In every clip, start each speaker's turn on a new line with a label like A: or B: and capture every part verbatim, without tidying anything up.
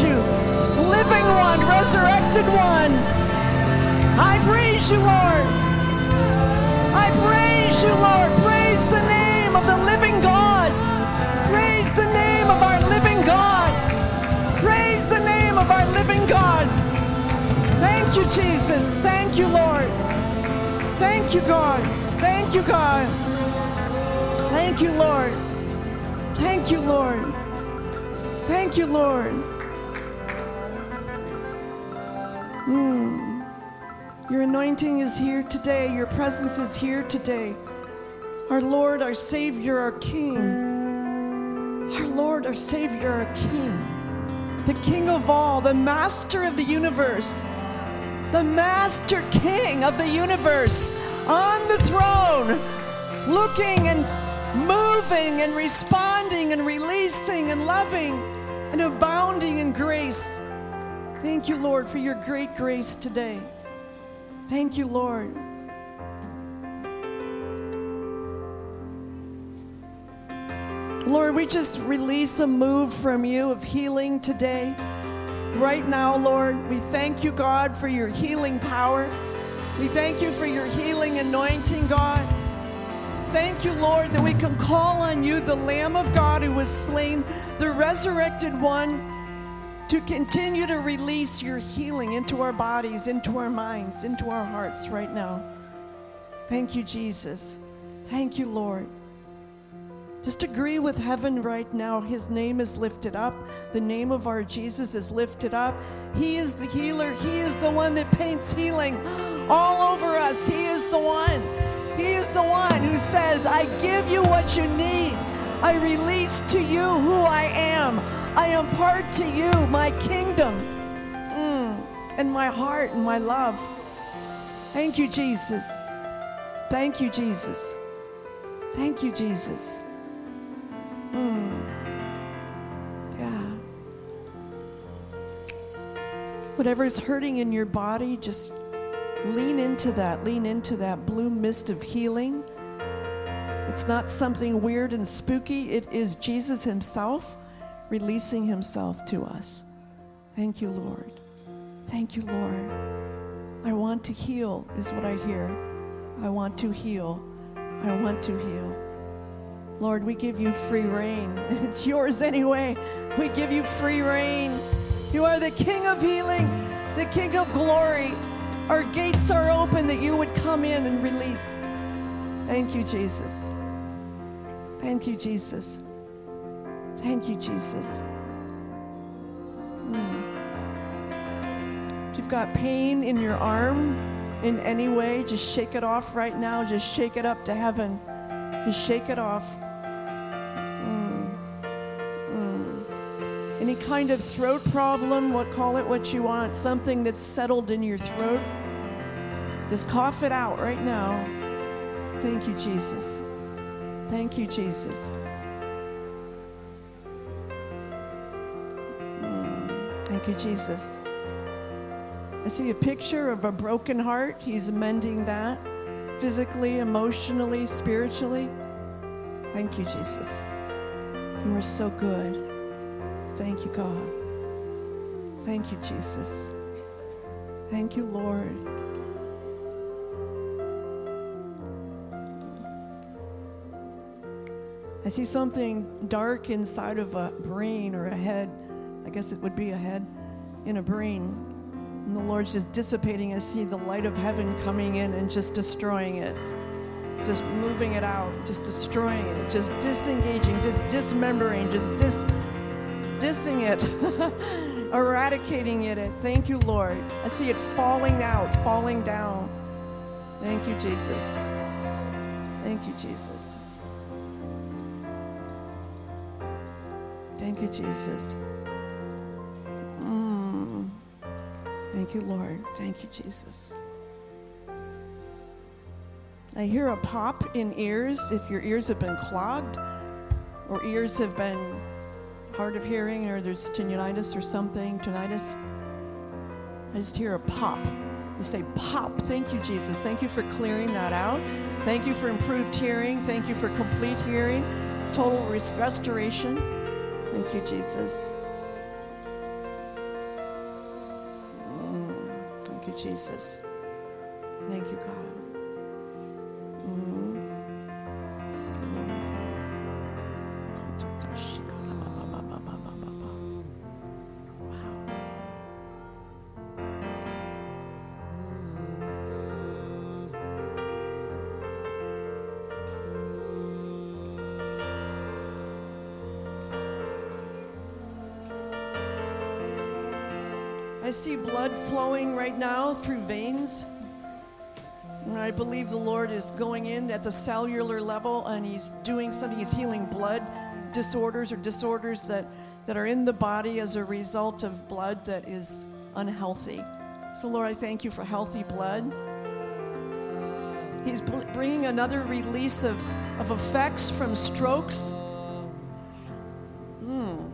A: you. Living one, resurrected one. I praise you, Lord. I praise you, Lord. Praise the name of the living God. Praise the name of our living God. Praise the name of our living God. Thank you, Jesus. Thank you, Lord. Thank you, God. Thank you, God. Thank you, Lord. Thank you, Lord. Thank you, Lord. Mm. Your anointing is here today. Your presence is here today. Our Lord, our Savior, our King. Our Lord, our Savior, our King. The King of all, the Master of the universe. The Master King of the universe on the throne, looking and moving and responding and releasing and loving and abounding in grace. Thank you, Lord, for your great grace today. Thank you, Lord. Lord, we just release a move from you of healing today. Right now, Lord, we thank you, God, for your healing power. We thank you for your healing anointing, God. Thank you, Lord, that we can call on you, the Lamb of God who was slain, the resurrected one, to continue to release your healing into our bodies, into our minds, into our hearts right now. Thank you, Jesus. Thank you, Lord. Just agree with heaven right now. His name is lifted up. The name of our Jesus is lifted up. He is the healer. He is the one that paints healing all over us. He is the one. He is the one who says, I give you what you need. I release to you who I am. I impart to you my kingdom mm, and my heart and my love. Thank you, Jesus. Thank you, Jesus. Thank you, Jesus. Mm. Yeah. Whatever's hurting in your body, just lean into that. Lean into that blue mist of healing. It's not something weird and spooky. It is Jesus himself releasing himself to us. Thank you, Lord. Thank you, Lord. I want to heal is what I hear. I want to heal. I want to heal. Lord, we give you free reign. It's yours anyway. We give you free reign. You are the King of healing, the King of glory. Our gates are open that you would come in and release. Thank you, Jesus. Thank you, Jesus. Thank you, Jesus. Mm. If you've got pain in your arm in any way, just shake it off right now. Just shake it up to heaven. Just shake it off. Mm. Mm. Any kind of throat problem, what call it what you want, something that's settled in your throat, just cough it out right now. Thank you, Jesus. Thank you, Jesus. Mm. Thank you, Jesus. I see a picture of a broken heart. He's mending that. Physically, emotionally, spiritually. Thank you, Jesus. You are so good. Thank you, God. Thank you, Jesus. Thank you, Lord. I see something dark inside of a brain or a head. I guess it would be a head in a brain. And the Lord's just dissipating. I see the light of heaven coming in and just destroying it. Just moving it out, just destroying it, just disengaging, just dismembering, just dis, dissing it, eradicating it. Thank you, Lord. I see it falling out, falling down. Thank you, Jesus. Thank you, Jesus. Thank you, Jesus. Mm. Thank you, Lord. Thank you, Jesus. I hear a pop in ears if your ears have been clogged or ears have been hard of hearing or there's tinnitus or something, tinnitus. I just hear a pop. You say pop. Thank you, Jesus. Thank you for clearing that out. Thank you for improved hearing. Thank you for complete hearing, total rest- restoration. Thank you, Jesus. Jesus. Thank you, God. Mm-hmm. I see blood flowing right now through veins. And I believe the Lord is going in at the cellular level and he's doing something. He's healing blood disorders or disorders that, that are in the body as a result of blood that is unhealthy. So Lord, I thank you for healthy blood. He's bringing another release of, of effects from strokes. Mm.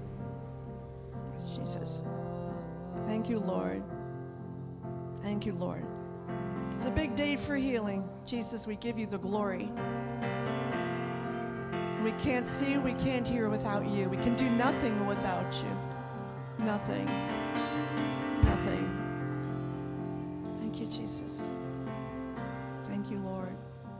A: Jesus. Thank you, Lord. Thank you, Lord. It's a big day for healing. Jesus, we give you the glory. We can't see, we can't hear without you. We can do nothing without you. Nothing. Nothing. Thank you, Jesus. Thank you, Lord.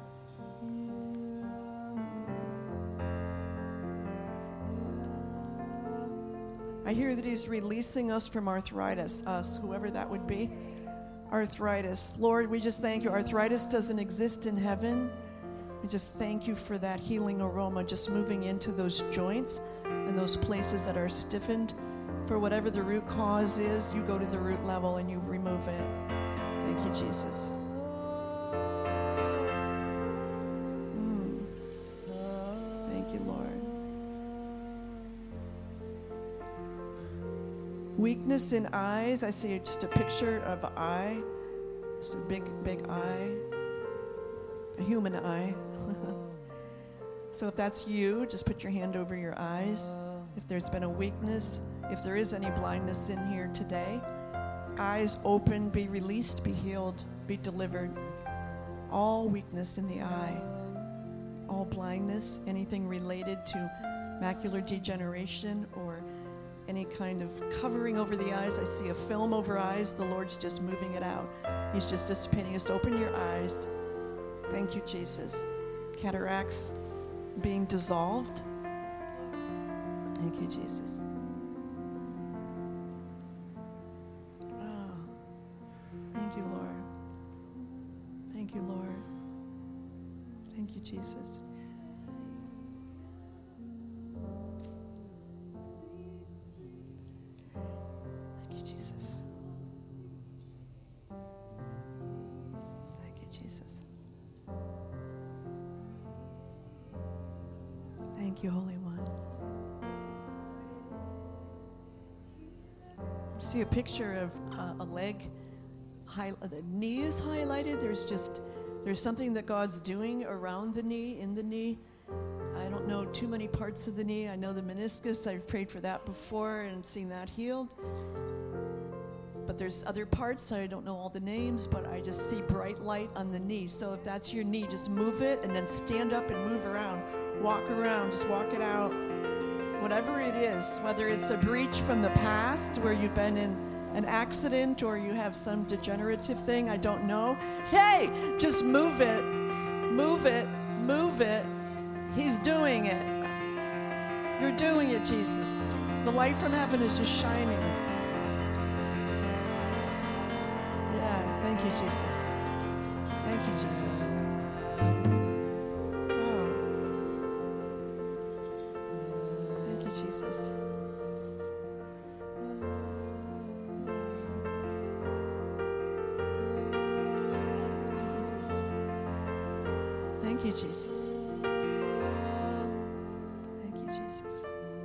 A: I hear that he's releasing us from arthritis, us, whoever that would be. Arthritis. Lord, we just thank you. Arthritis doesn't exist in heaven. We just thank you for that healing aroma just moving into those joints and those places that are stiffened. For whatever the root cause is, you go to the root level and you remove it. Thank you, Jesus. Mm. Thank you, Lord. Weakness in eyes. I see just a picture of an eye. Just a big, big eye. A human eye. So if that's you, just put your hand over your eyes. If there's been a weakness, if there is any blindness in here today, eyes open, be released, be healed, be delivered. All weakness in the eye, all blindness, anything related to macular degeneration or any kind of covering over the eyes. I see a film over eyes. The Lord's just moving it out. He's just dissipating. Just open your eyes. Thank you, Jesus. Cataracts being dissolved. Thank you, Jesus. Oh, thank you, Lord. Thank you, Lord. Thank you, Jesus. Thank you, Jesus. Thank you, Jesus. Thank you, Holy One. See a picture of uh, a leg, high, the knee is highlighted. There's just, there's something that God's doing around the knee, in the knee. I don't know too many parts of the knee. I know the meniscus. I've prayed for that before and seen that healed. But there's other parts. I don't know all the names, but I just see bright light on the knee. So if that's your knee, just move it and then stand up and move around. Walk around, just walk it out. Whatever it is, whether it's a breach from the past where you've been in an accident or you have some degenerative thing, I don't know. Hey, just move it, move it, move it. He's doing it. You're doing it, Jesus. The light from heaven is just shining. Yeah, thank you, Jesus. Thank you, Jesus. Jesus. Thank you, Jesus. Thank you, Jesus.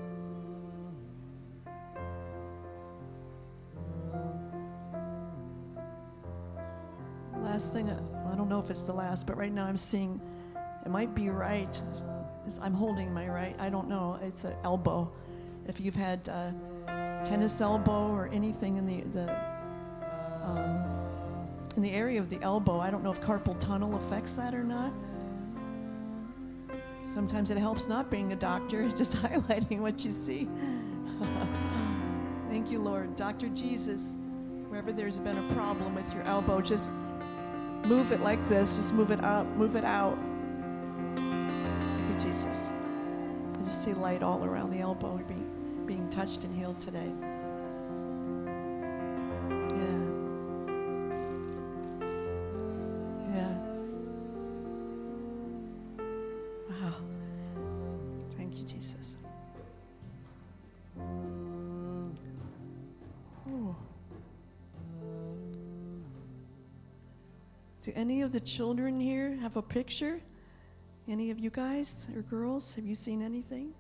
A: Last thing, I don't know if it's the last, but right now I'm seeing, it might be right. I'm holding my right, I don't know, it's an elbow. If you've had uh, tennis elbow or anything in the the um, in the area of the elbow, I don't know if carpal tunnel affects that or not. Sometimes it helps not being a doctor, just highlighting what you see. Thank you, Lord. Doctor Jesus, Wherever there's been a problem with your elbow, just move it like this. Just move it up, move it out. Thank you, Jesus. I just see light all around the elbow being, being touched and healed today. Yeah. Yeah. Wow. Thank you, Jesus. Ooh. Do any of the children here have a picture? Any of you guys or girls, have you seen anything?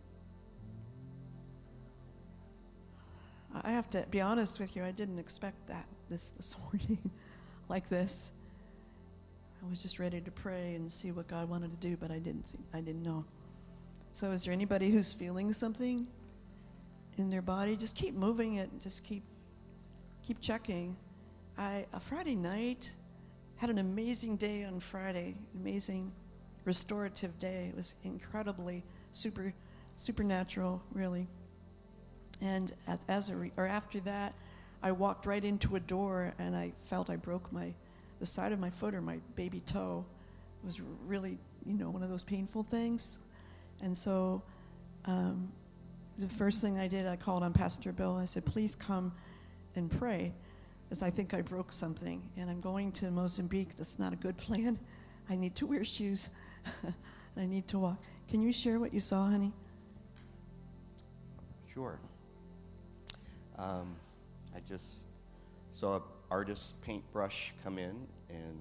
A: I have to be honest with you, I didn't expect that this this morning like this. I was just ready to pray and see what God wanted to do, but I didn't think, I didn't know. So is there anybody who's feeling something in their body? Just keep moving it, just keep keep checking. I a Friday night had an amazing day on Friday, amazing restorative day. It was incredibly super supernatural, really. And as, as a re, or after that, I walked right into a door and I felt I broke my the side of my foot or my baby toe. It was really, you know, one of those painful things. And so um, the first thing I did, I called on Pastor Bill. I said, please come and pray, because I think I broke something. And I'm going to Mozambique. That's not a good plan. I need to wear shoes. I need to walk. Can you share what you saw, honey?
B: Sure. Um, I just saw an artist's paintbrush come in and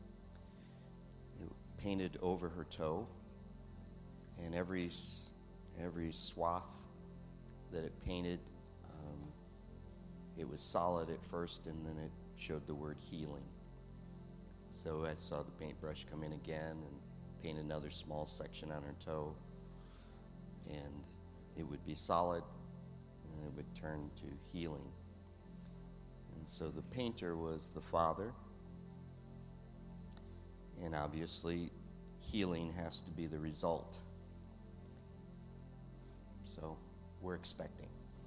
B: it painted over her toe, and every every swath that it painted, um, it was solid at first, and then it showed the word healing. So I saw the paintbrush come in again and paint another small section on her toe, and it would be solid, and it would turn to healing. And so the painter was the Father, and obviously healing has to be the result. So we're expecting.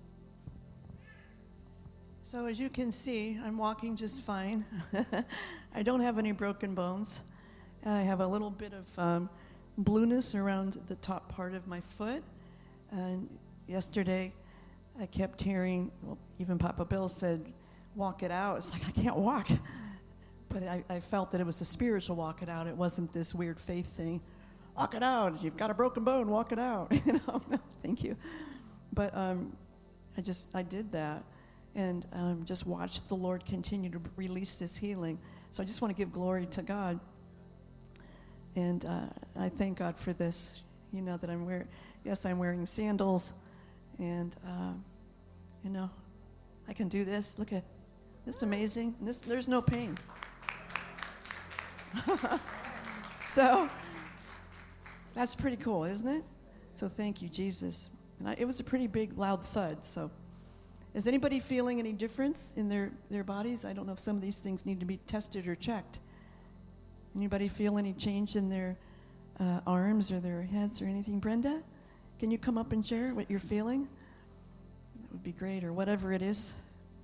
A: So as you can see, I'm walking just fine. I don't have any broken bones. I have a little bit of um, blueness around the top part of my foot. And yesterday, I kept hearing, well, even Papa Bill said, walk it out. It's like, I can't walk. But I, I felt that it was a spiritual walk it out. It wasn't this weird faith thing. Walk it out. You've got a broken bone, walk it out. You know, no, thank you. But um, I just, I did that. And um, just watched the Lord continue to release this healing. So I just want to give glory to God. And uh, I thank God for this, you know, that I'm wearing, yes, I'm wearing sandals. And, uh, you know, I can do this. Look at this, amazing. This, there's no pain. So that's pretty cool, isn't it? So thank you, Jesus. And I, it was a pretty big, loud thud. So is anybody feeling any difference in their, their bodies? I don't know if some of these things need to be tested or checked. Anybody feel any change in their uh, arms or their heads or anything? Brenda, can you come up and share what you're feeling? That would be great, or whatever it is.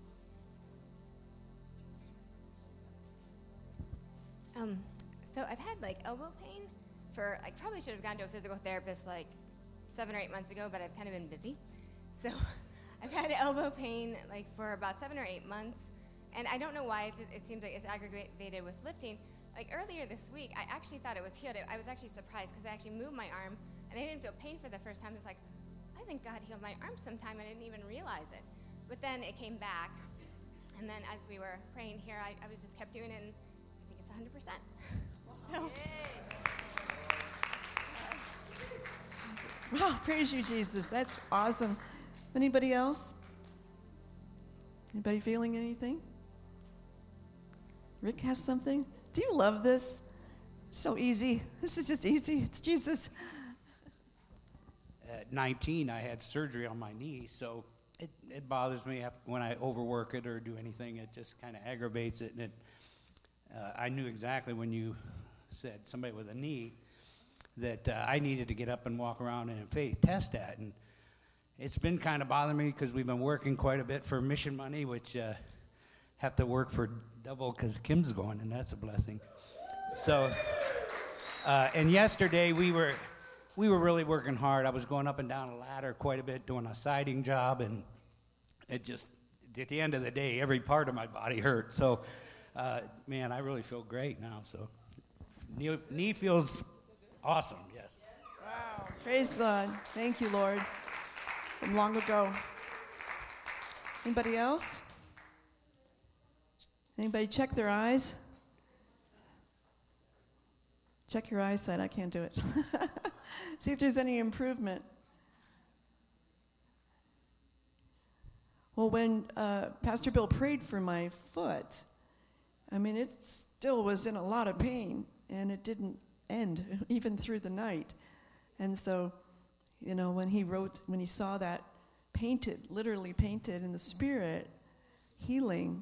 C: Um, so I've had like elbow pain for, I probably should have gone to a physical therapist like seven or eight months ago, but I've kind of been busy. So I've had elbow pain like for about seven or eight months, and I don't know why. It, just, it seems like it's aggravated with lifting. Like earlier this week, I actually thought it was healed. I was actually surprised because I actually moved my arm, and I didn't feel pain for the first time. It's like, I think God healed my arm sometime. I didn't even realize it. But then it came back, and then as we were praying here, I, I was just kept doing it, and I think it's one hundred percent. So.
A: Wow, praise you, Jesus. That's awesome. Anybody else? Anybody feeling anything? Rick has something? Do you love this? So easy. This is just easy. It's Jesus.
D: At nineteen, I had surgery on my knee, so it, it bothers me when I overwork it or do anything. It just kind of aggravates it. And it, uh, I knew exactly when you said somebody with a knee that uh, I needed to get up and walk around and in faith test that. And it's been kind of bothering me because we've been working quite a bit for mission money, which uh, have to work for double because Kim's going, and that's a blessing. So, uh, and yesterday we were we were really working hard. I was going up and down a ladder quite a bit, doing a siding job, and it just, at the end of the day, every part of my body hurt. So, uh, man, I really feel great now. So, knee, knee feels awesome, yes.
A: Wow. Praise God. Thank you, Lord. From long ago. Anybody else? Anybody check their eyes? Check your eyesight. I can't do it. See if there's any improvement. Well, when uh, Pastor Bill prayed for my foot, I mean, it still was in a lot of pain, and it didn't end even through the night. And so, you know, when he wrote, when he saw that painted, literally painted in the Spirit, healing,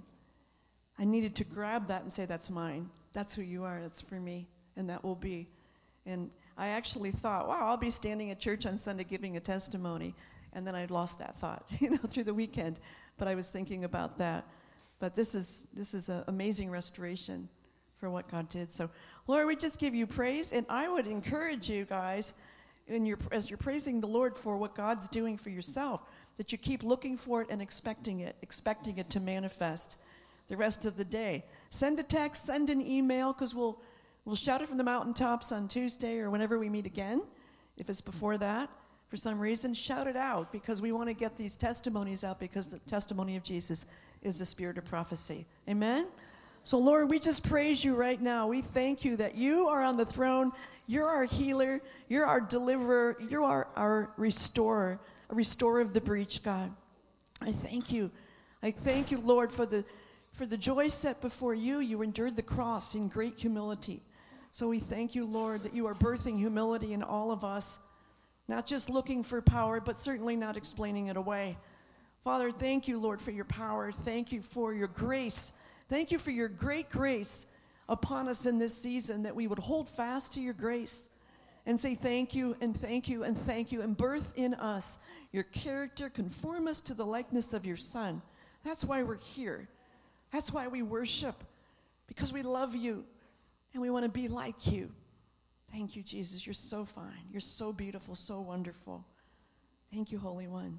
A: I needed to grab that and say, that's mine. That's who you are. That's for me. And that will be. And I actually thought, wow, I'll be standing at church on Sunday giving a testimony. And then I'd lost that thought, you know, through the weekend. But I was thinking about that. But this is this is an amazing restoration for what God did. So, Lord, we just give you praise. And I would encourage you guys, in your, as you're praising the Lord for what God's doing for yourself, that you keep looking for it and expecting it, expecting it to manifest the rest of the day. Send a text, send an email, because we'll we'll shout it from the mountaintops on Tuesday or whenever we meet again. If it's before that, for some reason, shout it out, because we want to get these testimonies out, because the testimony of Jesus is the spirit of prophecy. Amen? So, Lord, we just praise you right now. We thank you that you are on the throne. You're our healer. You're our deliverer. You are our restorer, a restorer of the breach, God. I thank you. I thank you, Lord, for the for the joy set before you. You endured the cross in great humility. So we thank you, Lord, that you are birthing humility in all of us, not just looking for power, but certainly not explaining it away. Father, thank you, Lord, for your power. Thank you for your grace. Thank you for your great grace upon us in this season, that we would hold fast to your grace and say thank you and thank you and thank you, and birth in us your character, conform us to the likeness of your Son. That's why we're here. That's why we worship, because we love you and we want to be like you. Thank you, Jesus. You're so fine. You're so beautiful, so wonderful. Thank you, Holy One.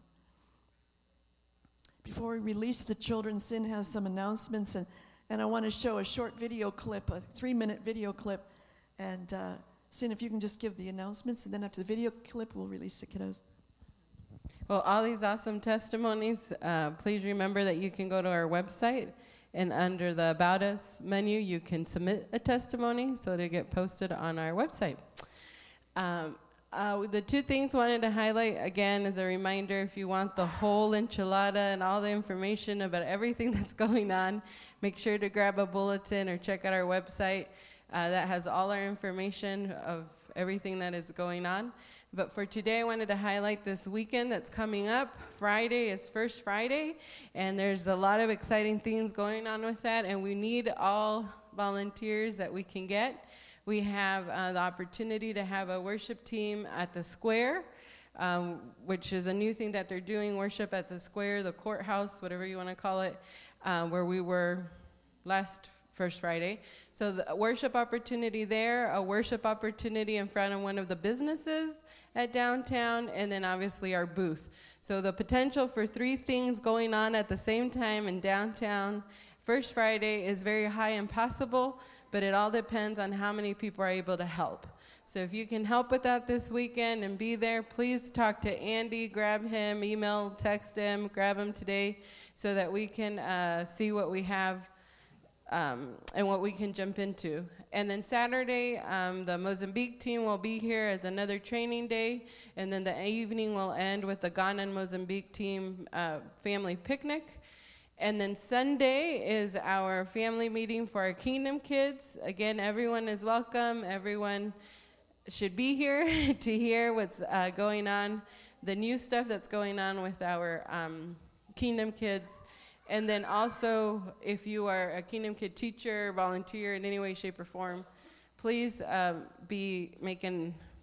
A: Before we release the children, Sin has some announcements, and, and I want to show a short video clip, a three-minute video clip. And uh, Sin, if you can just give the announcements, and then after the video clip, we'll release the kiddos.
E: Well, all these awesome testimonies, uh, please remember that you can go to our website, and under the About Us menu, you can submit a testimony so it'll get posted on our website. Um, uh, the two things I wanted to highlight, again, as a reminder, if you want the whole enchilada and all the information about everything that's going on, make sure to grab a bulletin or check out our website. Uh, that has all our information of everything that is going on. But for today, I wanted to highlight this weekend that's coming up. Friday is First Friday, and there's a lot of exciting things going on with that, and we need all volunteers that we can get. We have uh, the opportunity to have a worship team at the square, um, which is a new thing that they're doing, worship at the square, the courthouse, whatever you want to call it, uh, where we were last First Friday. So the worship opportunity there, a worship opportunity in front of one of the businesses at downtown, and then obviously our booth. So the potential for three things going on at the same time in downtown First Friday is very high and possible, but it all depends on how many people are able to help. So if you can help with that this weekend and be there, please talk to Andy, grab him, email, text him, grab him today, so that we can uh, see what we have Um, and what we can jump into. And then Saturday, um, the Mozambique team will be here as another training day, and then the evening will end with the Ghana and Mozambique team uh, family picnic. And then Sunday is our family meeting for our Kingdom Kids. Again, everyone is welcome. Everyone should be here to hear what's uh, going on, the new stuff that's going on with our um, Kingdom Kids. And then also, if you are a Kingdom Kid teacher, volunteer in any way, shape, or form, please um, be making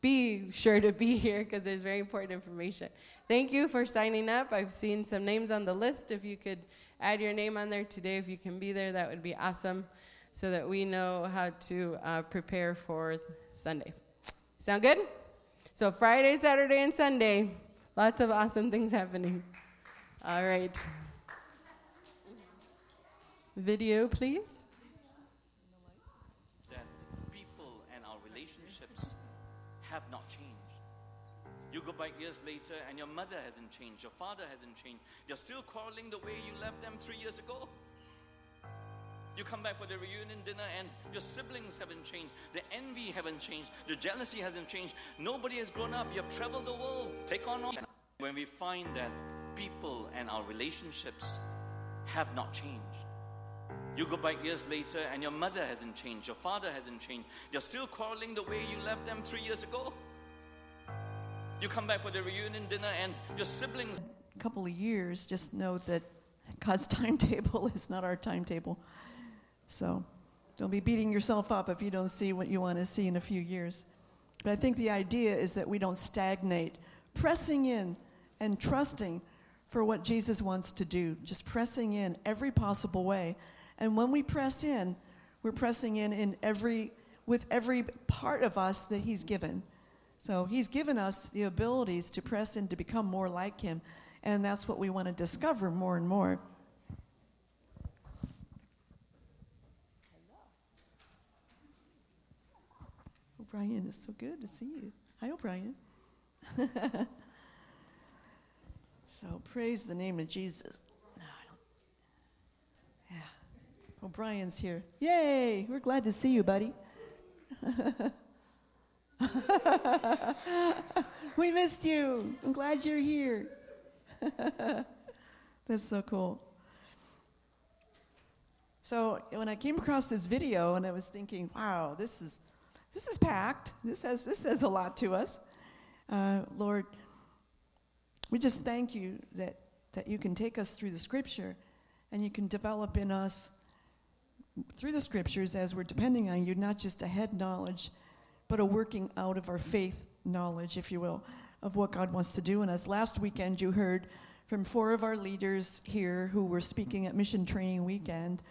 E: be sure to be here because there's very important information. Thank you for signing up. I've seen some names on the list. If you could add your name on there today, if you can be there, that would be awesome so that we know how to uh, prepare for Sunday. Sound good? So Friday, Saturday, and Sunday, lots of awesome things happening. All right. Video, please.
F: That people and our relationships have not changed. You go back years later and your mother hasn't changed, your father hasn't changed. You're still quarreling the way you left them three years ago. You come back for the reunion dinner and your siblings haven't changed. The envy haven't changed. The jealousy hasn't changed. Nobody has grown up. You have traveled the world. Take on all. When we find that people and our relationships have not changed. You go back years later and your mother hasn't changed. Your father hasn't changed. You're still quarreling the way you left them three years ago. You come back for the reunion dinner and your siblings...
A: A couple of years, just know that God's timetable is not our timetable. So don't be beating yourself up if you don't see what you want to see in a few years. But I think the idea is that we don't stagnate, pressing in and trusting for what Jesus wants to do, just pressing in every possible way. And when we press in, we're pressing in, in every, with every part of us that he's given. So he's given us the abilities to press in to become more like him. And that's what we want to discover more and more. O'Brien, it's so good to see you. Hi, O'Brien. So praise the name of Jesus. No, I don't. Yeah. O'Brien's here. Yay! We're glad to see you, buddy. We missed you. I'm glad you're here. That's so cool. So when I came across this video and I was thinking, wow, this is this is packed. This has this says a lot to us. Uh, Lord, we just thank you that, that you can take us through the scripture and you can develop in us through the scriptures as we're depending on you, not just a head knowledge, but a working out of our faith knowledge, if you will, of what God wants to do in us. Last weekend, you heard from four of our leaders here who were speaking at Mission Training Weekend,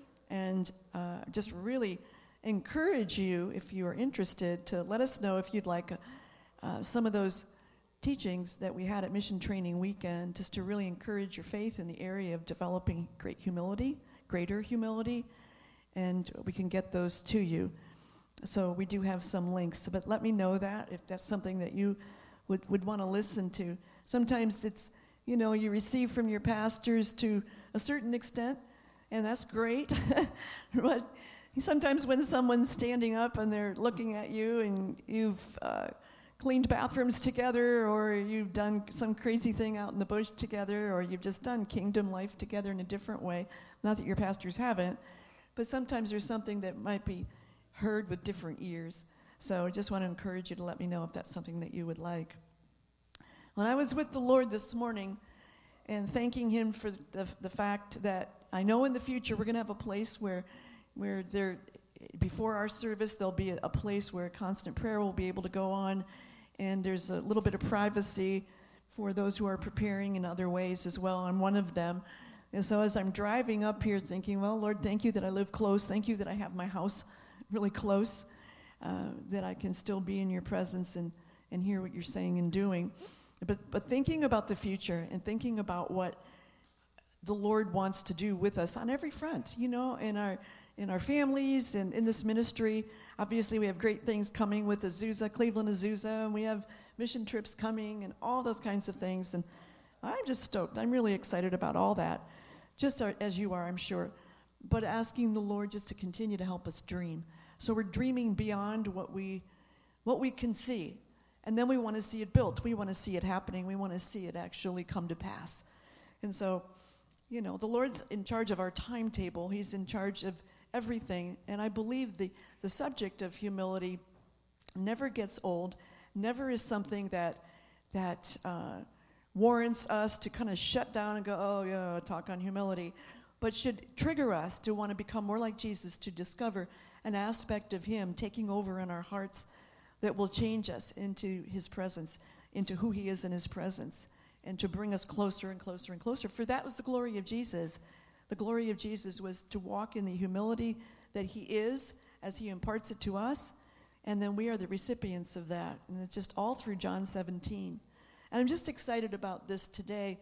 A: and uh, just really encourage you, if you are interested, to let us know if you'd like uh, uh, some of those teachings that we had at Mission Training Weekend, just to really encourage your faith in the area of developing great humility, greater humility, and we can get those to you. So we do have some links, but let me know that if that's something that you would, would want to listen to. Sometimes it's, you know, you receive from your pastors to a certain extent, and that's great. But sometimes when someone's standing up and they're looking at you and you've uh, cleaned bathrooms together, or you've done some crazy thing out in the bush together, or you've just done kingdom life together in a different way, not that your pastors haven't, but sometimes there's something that might be heard with different ears. So I just want to encourage you to let me know if that's something that you would like. When I was with the Lord this morning and thanking him for the, the fact that I know in the future we're going to have a place where, where there, before our service, there'll be a, a place where constant prayer will be able to go on, and there's a little bit of privacy for those who are preparing in other ways as well. I'm one of them. And so as I'm driving up here thinking, well, Lord, thank you that I live close. Thank you that I have my house really close, uh, that I can still be in your presence and, and hear what you're saying and doing. But but thinking about the future and thinking about what the Lord wants to do with us on every front, you know, in our in our families and in this ministry. Obviously, we have great things coming with Azusa, Cleveland Azusa, and we have mission trips coming and all those kinds of things. And I'm just stoked. I'm really excited about all that, just as you are, I'm sure. But asking the Lord just to continue to help us dream. So we're dreaming beyond what we what we can see. And then we want to see it built. We want to see it happening. We want to see it actually come to pass. And so, you know, the Lord's in charge of our timetable. He's in charge of everything. And I believe the, the subject of humility never gets old, never is something that, that uh, warrants us to kind of shut down and go, oh, yeah, talk on humility, but should trigger us to want to become more like Jesus, to discover an aspect of him taking over in our hearts that will change us into his presence, into who he is in his presence, and to bring us closer and closer and closer. For that was the glory of Jesus. The glory of Jesus was to walk in the humility that he is as he imparts it to us, and then we are the recipients of that. And it's just all through John seventeen. And I'm just excited about this today.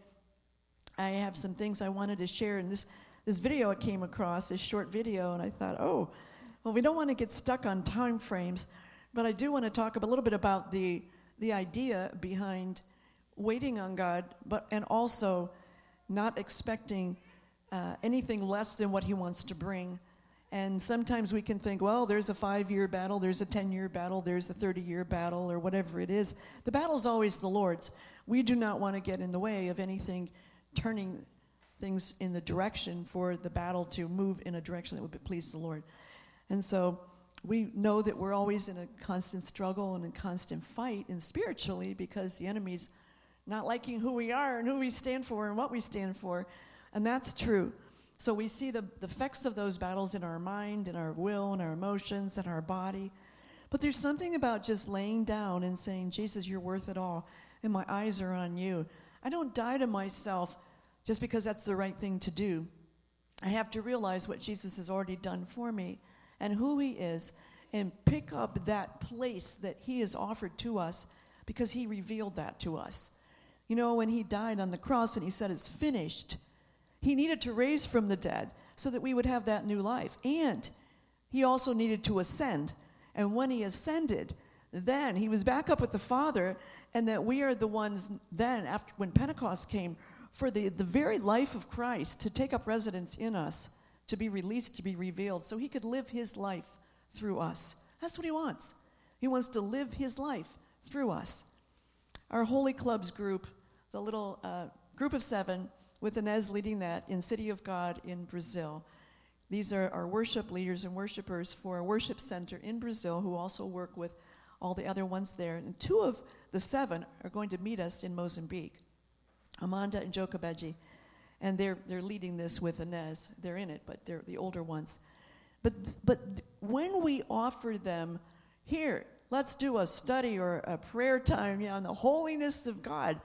A: I have some things I wanted to share. And this, this video I came across, this short video, and I thought, oh, well, we don't want to get stuck on time frames, but I do want to talk a little bit about the, the idea behind waiting on God, but and also not expecting uh, anything less than what he wants to bring. And sometimes we can think, well, there's a five-year battle, there's a ten-year battle, there's a thirty-year battle, or whatever it is. The battle's always the Lord's. We do not want to get in the way of anything turning things in the direction for the battle to move in a direction that would please the Lord. And so we know that we're always in a constant struggle and a constant fight, and spiritually, because the enemy's not liking who we are and who we stand for and what we stand for. And that's true. So we see the, the effects of those battles in our mind, in our will, in our emotions, in our body. But there's something about just laying down and saying, Jesus, you're worth it all, and my eyes are on you. I don't die to myself just because that's the right thing to do. I have to realize what Jesus has already done for me and who he is, and pick up that place that he has offered to us because he revealed that to us. You know, when he died on the cross and he said it's finished, he needed to raise from the dead so that we would have that new life. And he also needed to ascend. And when he ascended, then he was back up with the Father, and that we are the ones then, after when Pentecost came, for the, the very life of Christ to take up residence in us, to be released, to be revealed, so he could live his life through us. That's what he wants. He wants to live his life through us. Our Holy Clubs group, the little uh, group of seven, with Inez leading that in City of God in Brazil. These are our worship leaders and worshipers for a worship center in Brazil who also work with all the other ones there. And two of the seven are going to meet us in Mozambique, Amanda and Jokabeji. And they're they're leading this with Inez. They're in it, but they're the older ones. But but when we offer them, here, let's do a study or a prayer time, you know, on the holiness of God.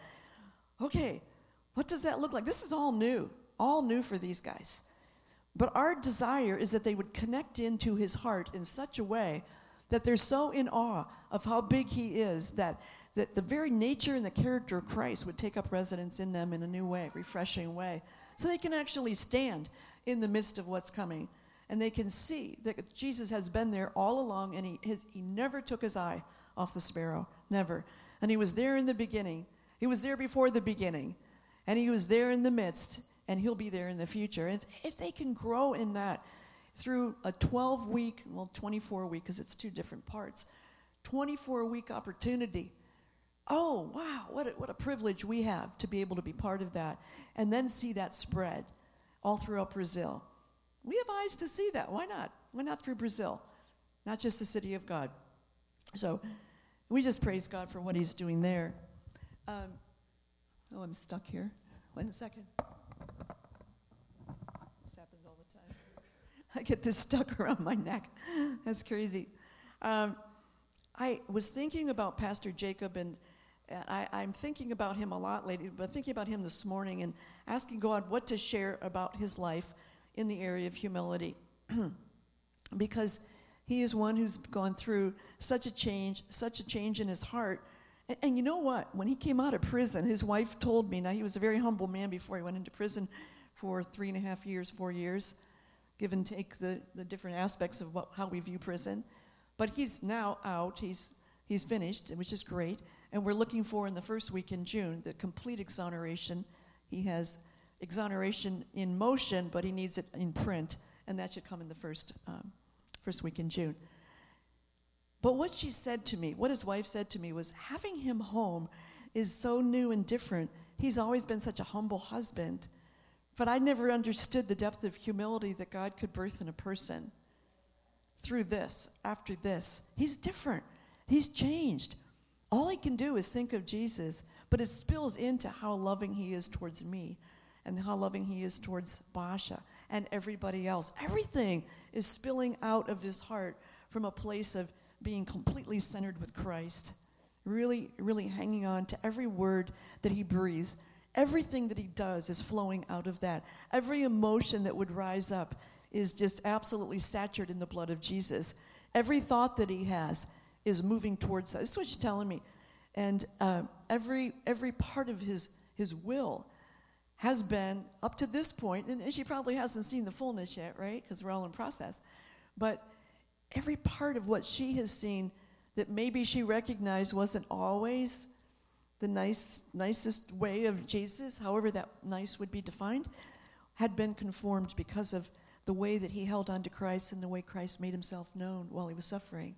A: Okay, what does that look like? This is all new, all new for these guys. But our desire is that they would connect into his heart in such a way that they're so in awe of how big he is that, that the very nature and the character of Christ would take up residence in them in a new way, refreshing way, so they can actually stand in the midst of what's coming. And they can see that Jesus has been there all along, and he, his, he never took his eye off the sparrow, never. And he was there in the beginning. He was there before the beginning. And he was there in the midst, and he'll be there in the future. And if they can grow in that through a twelve-week, well, twenty-four-week, because it's two different parts, twenty-four-week opportunity. Oh, wow, what a, what a privilege we have to be able to be part of that, and then see that spread all throughout Brazil. We have eyes to see that. Why not? Why not through Brazil? Not just the City of God. So we just praise God for what he's doing there. Um, oh, I'm stuck here. One second. This happens all the time. I get this stuck around my neck. That's crazy. Um, I was thinking about Pastor Jacob, and I, I'm thinking about him a lot lately, but thinking about him this morning and asking God what to share about his life in the area of humility. Because he is one who's gone through such a change, such a change in his heart. And, and you know what? When he came out of prison, his wife told me, now he was a very humble man before he went into prison for three and a half years, four years, give and take the, the different aspects of what, how we view prison. But he's now out, he's, he's finished, which is great. And we're looking for in the first week in June, the complete exoneration. He has exoneration in motion, but he needs it in print, and that should come in the first um, first week in June. But what she said to me, what his wife said to me, was having him home is so new and different. He's always been such a humble husband, but I never understood the depth of humility that God could birth in a person through this, after this. He's different. He's changed. All he can do is think of Jesus, but it spills into how loving he is towards me, and how loving he is towards Basha and everybody else. Everything is spilling out of his heart from a place of being completely centered with Christ, really, really hanging on to every word that he breathes. Everything that he does is flowing out of that. Every emotion that would rise up is just absolutely saturated in the blood of Jesus. Every thought that he has is moving towards that. This is what she's telling me. And uh, every every part of his, his will has been, up to this point, and she probably hasn't seen the fullness yet, right? Because we're all in process. But every part of what she has seen that maybe she recognized wasn't always the nice, nicest way of Jesus, however that nice would be defined, had been conformed because of the way that he held on to Christ and the way Christ made himself known while he was suffering.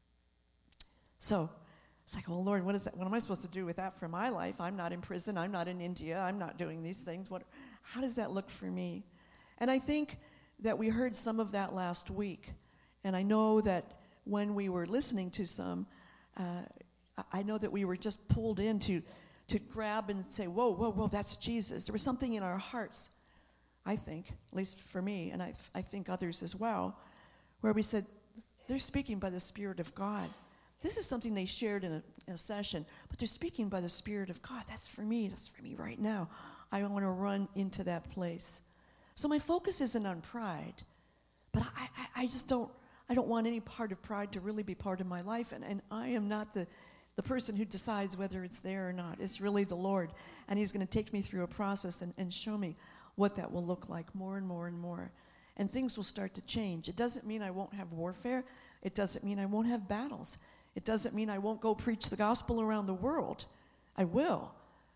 A: So it's like, oh Lord, what is that? What am I supposed to do with that for my life? I'm not in prison. I'm not in India. I'm not doing these things. What? How does that look for me? And I think that we heard some of that last week. And I know that when we were listening to some, uh, I know that we were just pulled in to, to grab and say, whoa, whoa, whoa, that's Jesus. There was something in our hearts, I think, at least for me, and I, I think others as well, where we said, they're speaking by the Spirit of God. This is something they shared in a, in a session, but they're speaking by the Spirit of God. That's for me. That's for me right now. I want to run into that place. So my focus isn't on pride, but I, I, I just don't, I don't want any part of pride to really be part of my life, and, and I am not the, the person who decides whether it's there or not. It's really the Lord, and he's going to take me through a process and, and show me what that will look like more and more and more. And things will start to change. It doesn't mean I won't have warfare. It doesn't mean I won't have battles. It doesn't mean I won't go preach the gospel around the world. I will.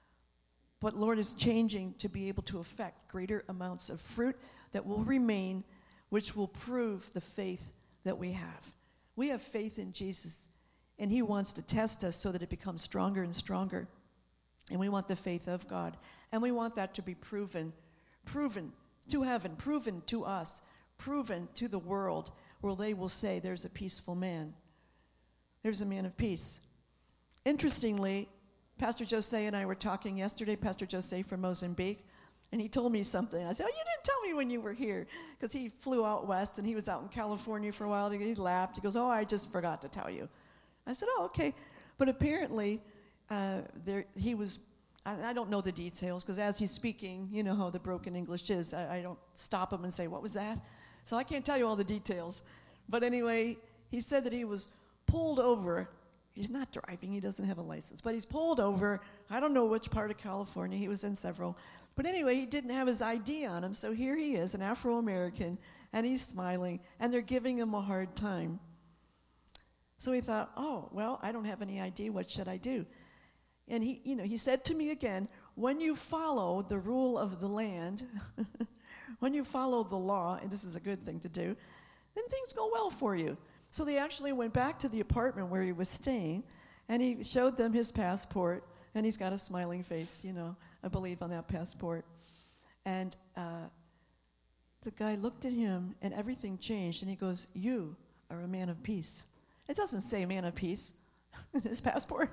A: But Lord is changing to be able to affect greater amounts of fruit that will remain, which will prove the faith that we have. We have faith in Jesus, and he wants to test us so that it becomes stronger and stronger. And we want the faith of God. And we want that to be proven, proven to heaven, proven to us, proven to the world, where they will say, there's a peaceful man. There's a man of peace. Interestingly, Pastor Jose and I were talking yesterday, Pastor Jose from Mozambique, and he told me something. I said, oh, you didn't tell me when you were here, because he flew out west, and he was out in California for a while. He laughed. He goes, oh, I just forgot to tell you. I said, oh, okay. But apparently, uh, there he was, I, I don't know the details, because as he's speaking, you know how the broken English is. I, I don't stop him and say, what was that? So I can't tell you all the details. But anyway, he said that he was pulled over. He's not driving. He doesn't have a license. But he's pulled over. I don't know which part of California. He was in several. But anyway, he didn't have his I D on him. So here he is, an Afro-American, and he's smiling, and they're giving him a hard time. So he thought, oh, well, I don't have any I D. What should I do? And he, you know, he said to me again, when you follow the rule of the land, when you follow the law, and this is a good thing to do, then things go well for you. So they actually went back to the apartment where he was staying, and he showed them his passport, and he's got a smiling face, you know, I believe, on that passport. And uh, the guy looked at him, and everything changed, and he goes, you are a man of peace. It doesn't say man of peace in his passport.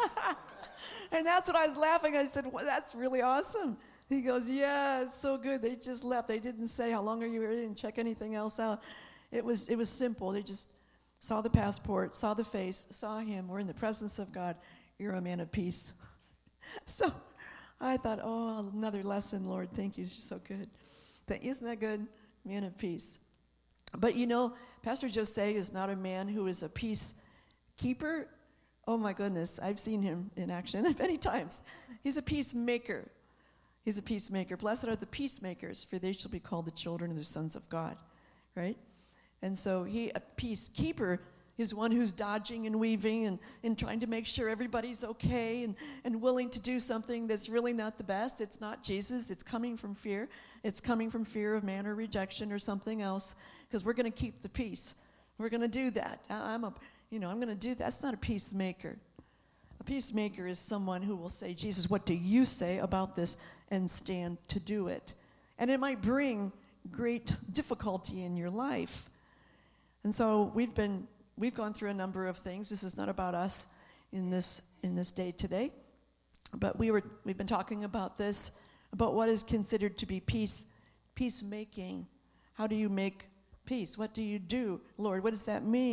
A: And that's what I was laughing. I said, well, that's really awesome. He goes, yeah, it's so good. They just left. They didn't say how long are you here. They didn't check anything else out. It was, it was simple. They just saw the passport, saw the face, saw him. We're in the presence of God. You're a man of peace. So I thought, oh, another lesson, Lord. Thank you. You're so good. Isn't that good? Man of peace. But you know, Pastor Jose is not a man who is a peacekeeper. Oh my goodness, I've seen him in action many times. He's a peacemaker. He's a peacemaker. Blessed are the peacemakers, for they shall be called the children of the sons of God. Right? And so he, a peacekeeper, is one who's dodging and weaving and, and trying to make sure everybody's okay and, and willing to do something that's really not the best. It's not Jesus. It's coming from fear. It's coming from fear of man or rejection or something else, because we're going to keep the peace. We're going to do that. I'm a, you know, I'm going to do that. That's not a peacemaker. A peacemaker is someone who will say, Jesus, what do you say about this, and stand to do it. And it might bring great difficulty in your life. And so we've been, we've gone through a number of things. This is not about us in this in this day today, but we were we've been talking about this, about what is considered to be peace, peacemaking. How do you make peace? What do you do, Lord? What does that mean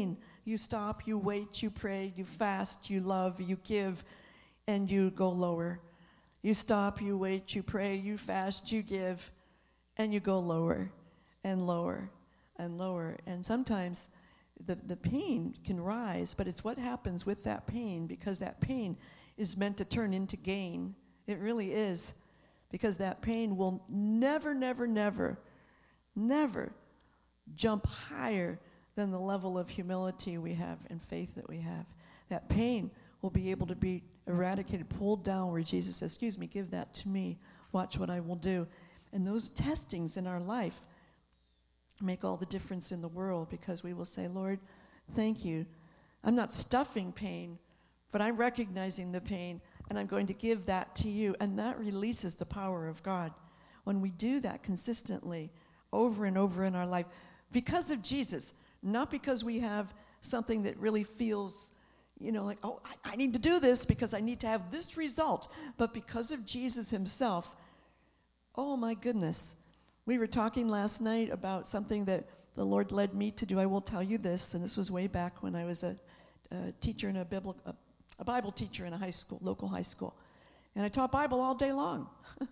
A: You stop, you wait, you pray, you fast, you love, you give, and you go lower. You stop, you wait, you pray, you fast, you give, and you go lower and lower and lower. And sometimes the, the pain can rise, but it's what happens with that pain, because that pain is meant to turn into gain. It really is, because that pain will never, never, never, never jump higher than the level of humility we have and faith that we have. That pain will be able to be eradicated, pulled down, where Jesus says, excuse me, give that to me. Watch what I will do. And those testings in our life make all the difference in the world, because we will say, Lord, thank you. I'm not stuffing pain, but I'm recognizing the pain, and I'm going to give that to you. And that releases the power of God. When we do that consistently over and over in our life, because of Jesus, not because we have something that really feels, you know, like, oh, I, I need to do this because I need to have this result, but because of Jesus himself. Oh my goodness. We were talking last night about something that the Lord led me to do. I will tell you this, and this was way back when I was a, a teacher in a biblical, a, a Bible teacher in a high school, local high school. And I taught Bible all day long.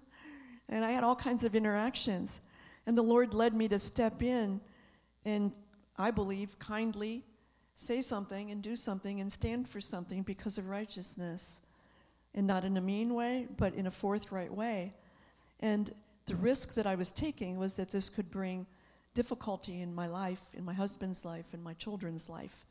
A: And I had all kinds of interactions. And the Lord led me to step in and, I believe, kindly say something and do something and stand for something because of righteousness. And not in a mean way, but in a forthright way. And the risk that I was taking was that this could bring difficulty in my life, in my husband's life, in my children's life.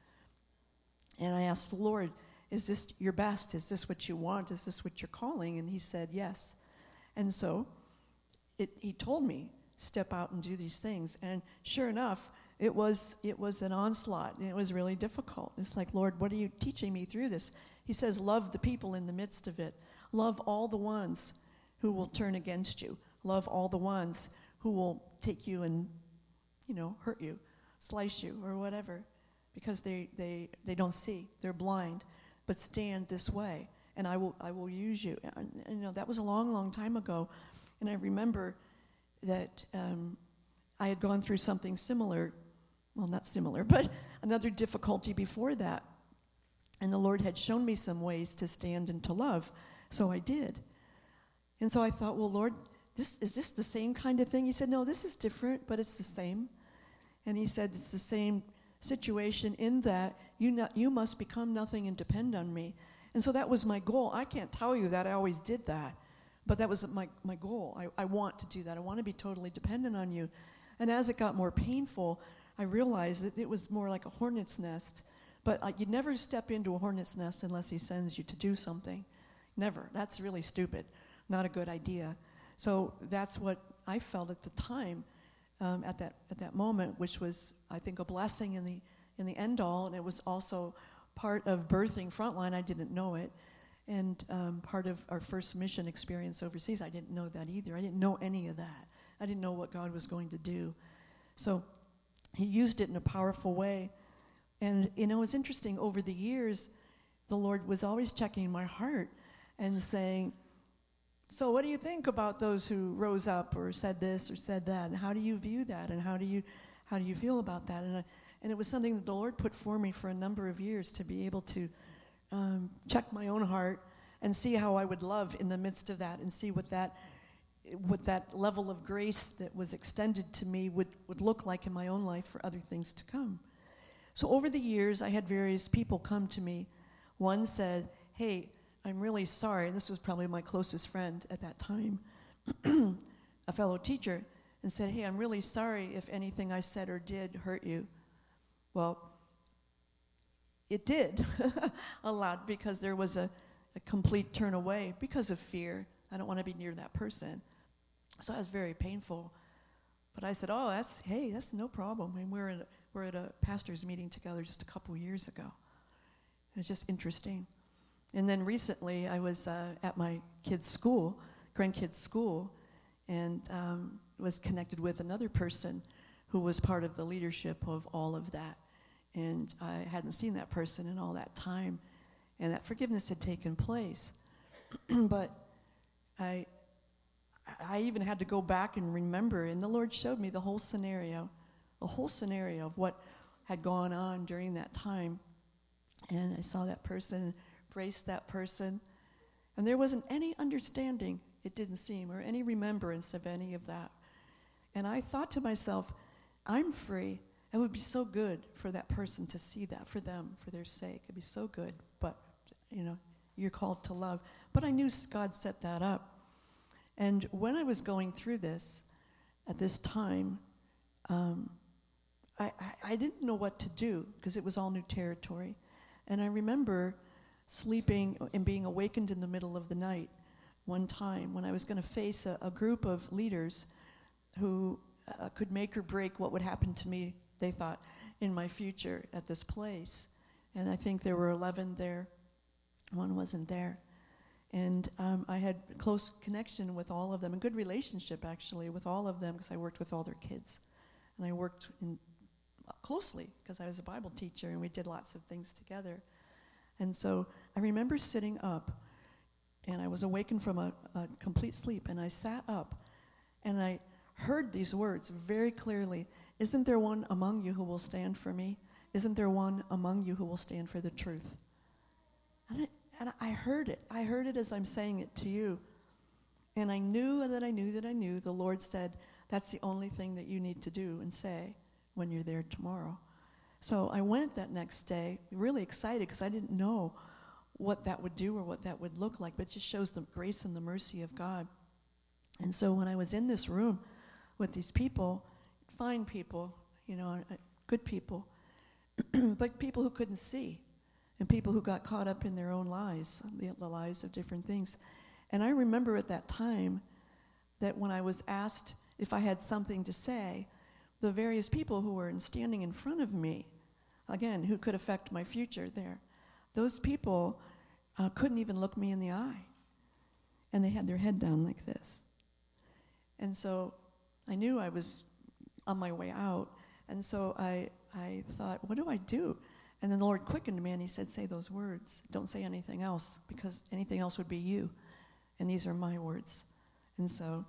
A: And I asked the Lord, is this your best? Is this what you want? Is this what you're calling? And he said, yes. And so it, he told me, step out and do these things. And sure enough, it was it was an onslaught, and it was really difficult. It's like, Lord, what are you teaching me through this? He says, love the people in the midst of it. Love all the ones who will turn against you. Love all the ones who will take you and, you know, hurt you, slice you, or whatever, because they, they, they don't see. They're blind. But stand this way, and I will I will use you. And, and, you know, that was a long, long time ago. And I remember that um, I had gone through something similar. Well, not similar, but another difficulty before that. And the Lord had shown me some ways to stand and to love. So I did. And so I thought, well, Lord, this is this the same kind of thing? He said, no, this is different, but it's the same. And he said, it's the same situation in that you not, you must become nothing and depend on me. And so that was my goal. I can't tell you that I always did that, but that was my, my goal. I, I want to do that. I want to be totally dependent on you. And as it got more painful, I realized that it was more like a hornet's nest. But uh, you never step into a hornet's nest unless he sends you to do something. Never. That's really stupid. Not a good idea. So that's what I felt at the time, um, at that at that moment, which was, I think, a blessing in the in the end all, and it was also part of birthing Frontline. I didn't know it, and um, part of our first mission experience overseas. I didn't know that either. I didn't know any of that. I didn't know what God was going to do. So he used it in a powerful way. And, you know, it's interesting, over the years, the Lord was always checking my heart and saying, so what do you think about those who rose up or said this or said that? And how do you view that? And how do you how do you feel about that? And, I, and it was something that the Lord put for me for a number of years, to be able to um, check my own heart and see how I would love in the midst of that, and see what that what that level of grace that was extended to me would, would look like in my own life for other things to come. So over the years, I had various people come to me. One said, hey, I'm really sorry, and this was probably my closest friend at that time, a fellow teacher, and said, hey, I'm really sorry if anything I said or did hurt you. Well, it did a lot, because there was a, a complete turn away because of fear. I don't want to be near that person. So that was very painful. But I said, oh, that's, hey, that's no problem. I mean, we're, in a, we're at a pastor's meeting together just a couple years ago. It was just interesting. And then recently, I was uh, at my kids' school, grandkids' school, and um, was connected with another person who was part of the leadership of all of that. And I hadn't seen that person in all that time, and that forgiveness had taken place. But I, I even had to go back and remember, and the Lord showed me the whole scenario, the whole scenario of what had gone on during that time. And I saw that person, embraced that person, and there wasn't any understanding, it didn't seem, or any remembrance of any of that. And I thought to myself, I'm free. It would be so good for that person to see that, for them, for their sake. It'd be so good, but, you know, you're called to love. But I knew God set that up. And when I was going through this, at this time, um, I, I, I didn't know what to do, because it was all new territory. And I remember sleeping and being awakened in the middle of the night one time when I was going to face a, a group of leaders who uh, could make or break what would happen to me, they thought, in my future at this place. And I think there were eleven there. One wasn't there. And um, I had close connection with all of them, a good relationship, actually, with all of them, because I worked with all their kids. And I worked in, uh, closely, because I was a Bible teacher, and we did lots of things together. And so I remember sitting up, and I was awakened from a, a complete sleep, and I sat up, and I heard these words very clearly. Isn't there one among you who will stand for me? Isn't there one among you who will stand for the truth? And I, and I heard it. I heard it as I'm saying it to you. And I knew that I knew that I knew the Lord said, that's the only thing that you need to do and say when you're there tomorrow. So I went that next day, really excited, because I didn't know what that would do or what that would look like, but it just shows the grace and the mercy of God. And so when I was in this room with these people, fine people, you know, uh, good people, but people who couldn't see, and people who got caught up in their own lies, the, the lies of different things. And I remember at that time that when I was asked if I had something to say, the various people who were standing in front of me, again, who could affect my future there, those people uh, couldn't even look me in the eye. And they had their head down like this. And so I knew I was on my way out. And so I, I thought, what do I do? And then the Lord quickened me, and he said, say those words. Don't say anything else, because anything else would be you. And these are my words. And so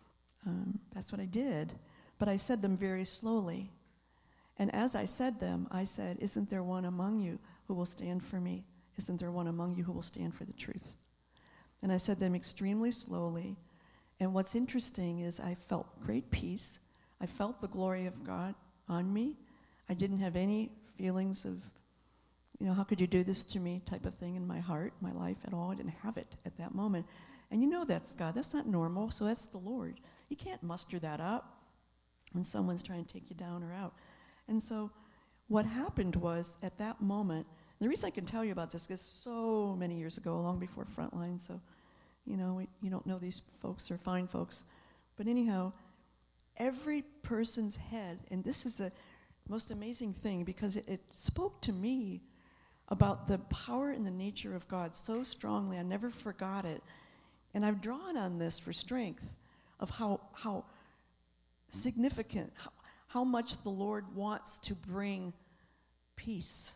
A: um, that's what I did. But I said them very slowly. And as I said them, I said, isn't there one among you who will stand for me? Isn't there one among you who will stand for the truth? And I said them extremely slowly. And what's interesting is I felt great peace. I felt the glory of God on me. I didn't have any feelings of, you know, how could you do this to me type of thing in my heart, my life at all. I didn't have it at that moment. And you know that's God. That's not normal, so that's the Lord. You can't muster that up when someone's trying to take you down or out. And so what happened was, at that moment, the reason I can tell you about this is so many years ago, long before Frontline, so, you know, we, you don't know these folks, are fine folks. But anyhow, every person's head, and this is the most amazing thing, because it, it spoke to me about the power and the nature of God so strongly. I never forgot it. And I've drawn on this for strength of how, how significant, how, how much the Lord wants to bring peace.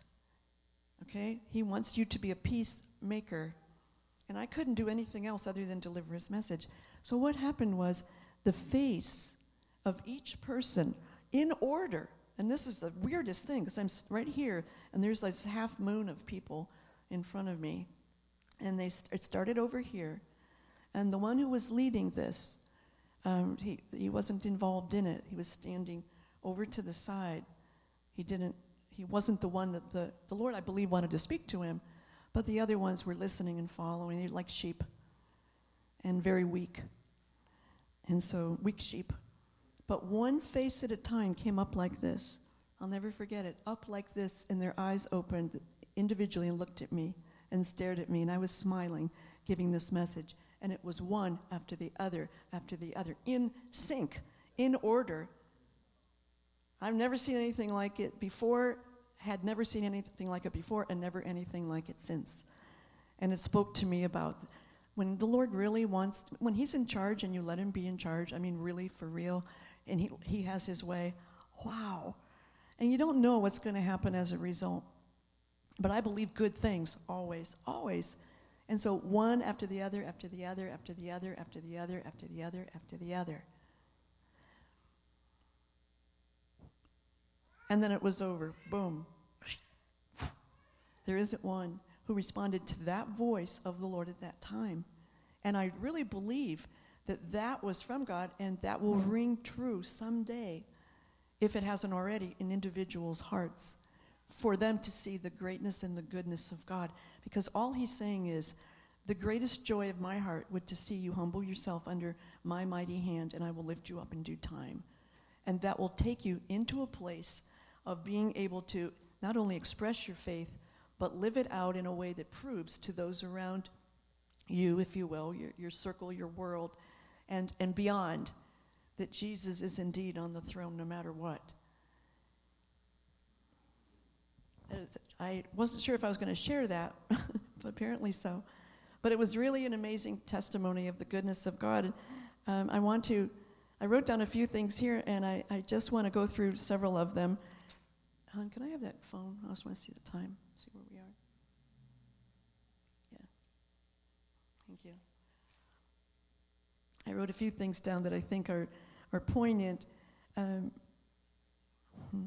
A: Okay? He wants you to be a peacemaker. And I couldn't do anything else other than deliver his message. So what happened was, the face of each person, in order, and this is the weirdest thing, because I'm right here, and there's this half moon of people in front of me, and they st- it started over here, and the one who was leading this, um, he, he wasn't involved in it. He was standing over to the side. He didn't, he wasn't the one that the, the Lord, I believe, wanted to speak to him, but the other ones were listening and following. They're like sheep, and very weak, and so weak sheep. But one face at a time came up like this. I'll never forget it. Up like this, and their eyes opened individually and looked at me and stared at me, and I was smiling, giving this message. And it was one after the other after the other, in sync, in order. I've never seen anything like it before, had never seen anything like it before, and never anything like it since. And it spoke to me about when the Lord really wants, when he's in charge and you let him be in charge, I mean really for real, and he, he has his way, wow. And you don't know what's going to happen as a result. But I believe good things, always, always. And so one after the other, after the other, after the other, after the other, after the other, after the other. and then it was over. Boom. There isn't one who responded to that voice of the Lord at that time. And I really believe that that was from God, and that will ring true someday, if it hasn't already, in individuals' hearts, for them to see the greatness and the goodness of God. Because all he's saying is, the greatest joy of my heart would to see you humble yourself under my mighty hand, and I will lift you up in due time. And that will take you into a place of being able to not only express your faith, but live it out in a way that proves to those around you, if you will, your, your circle, your world, and, and beyond, that Jesus is indeed on the throne no matter what. I wasn't sure if I was going to share that, but apparently so. But it was really an amazing testimony of the goodness of God. Um, I want to, I wrote down a few things here, and I, I just want to go through several of them. Hon, can I have that phone? I just want to see the time, see where we are. Yeah. Thank you. I wrote a few things down that I think are, are poignant. Um, hmm.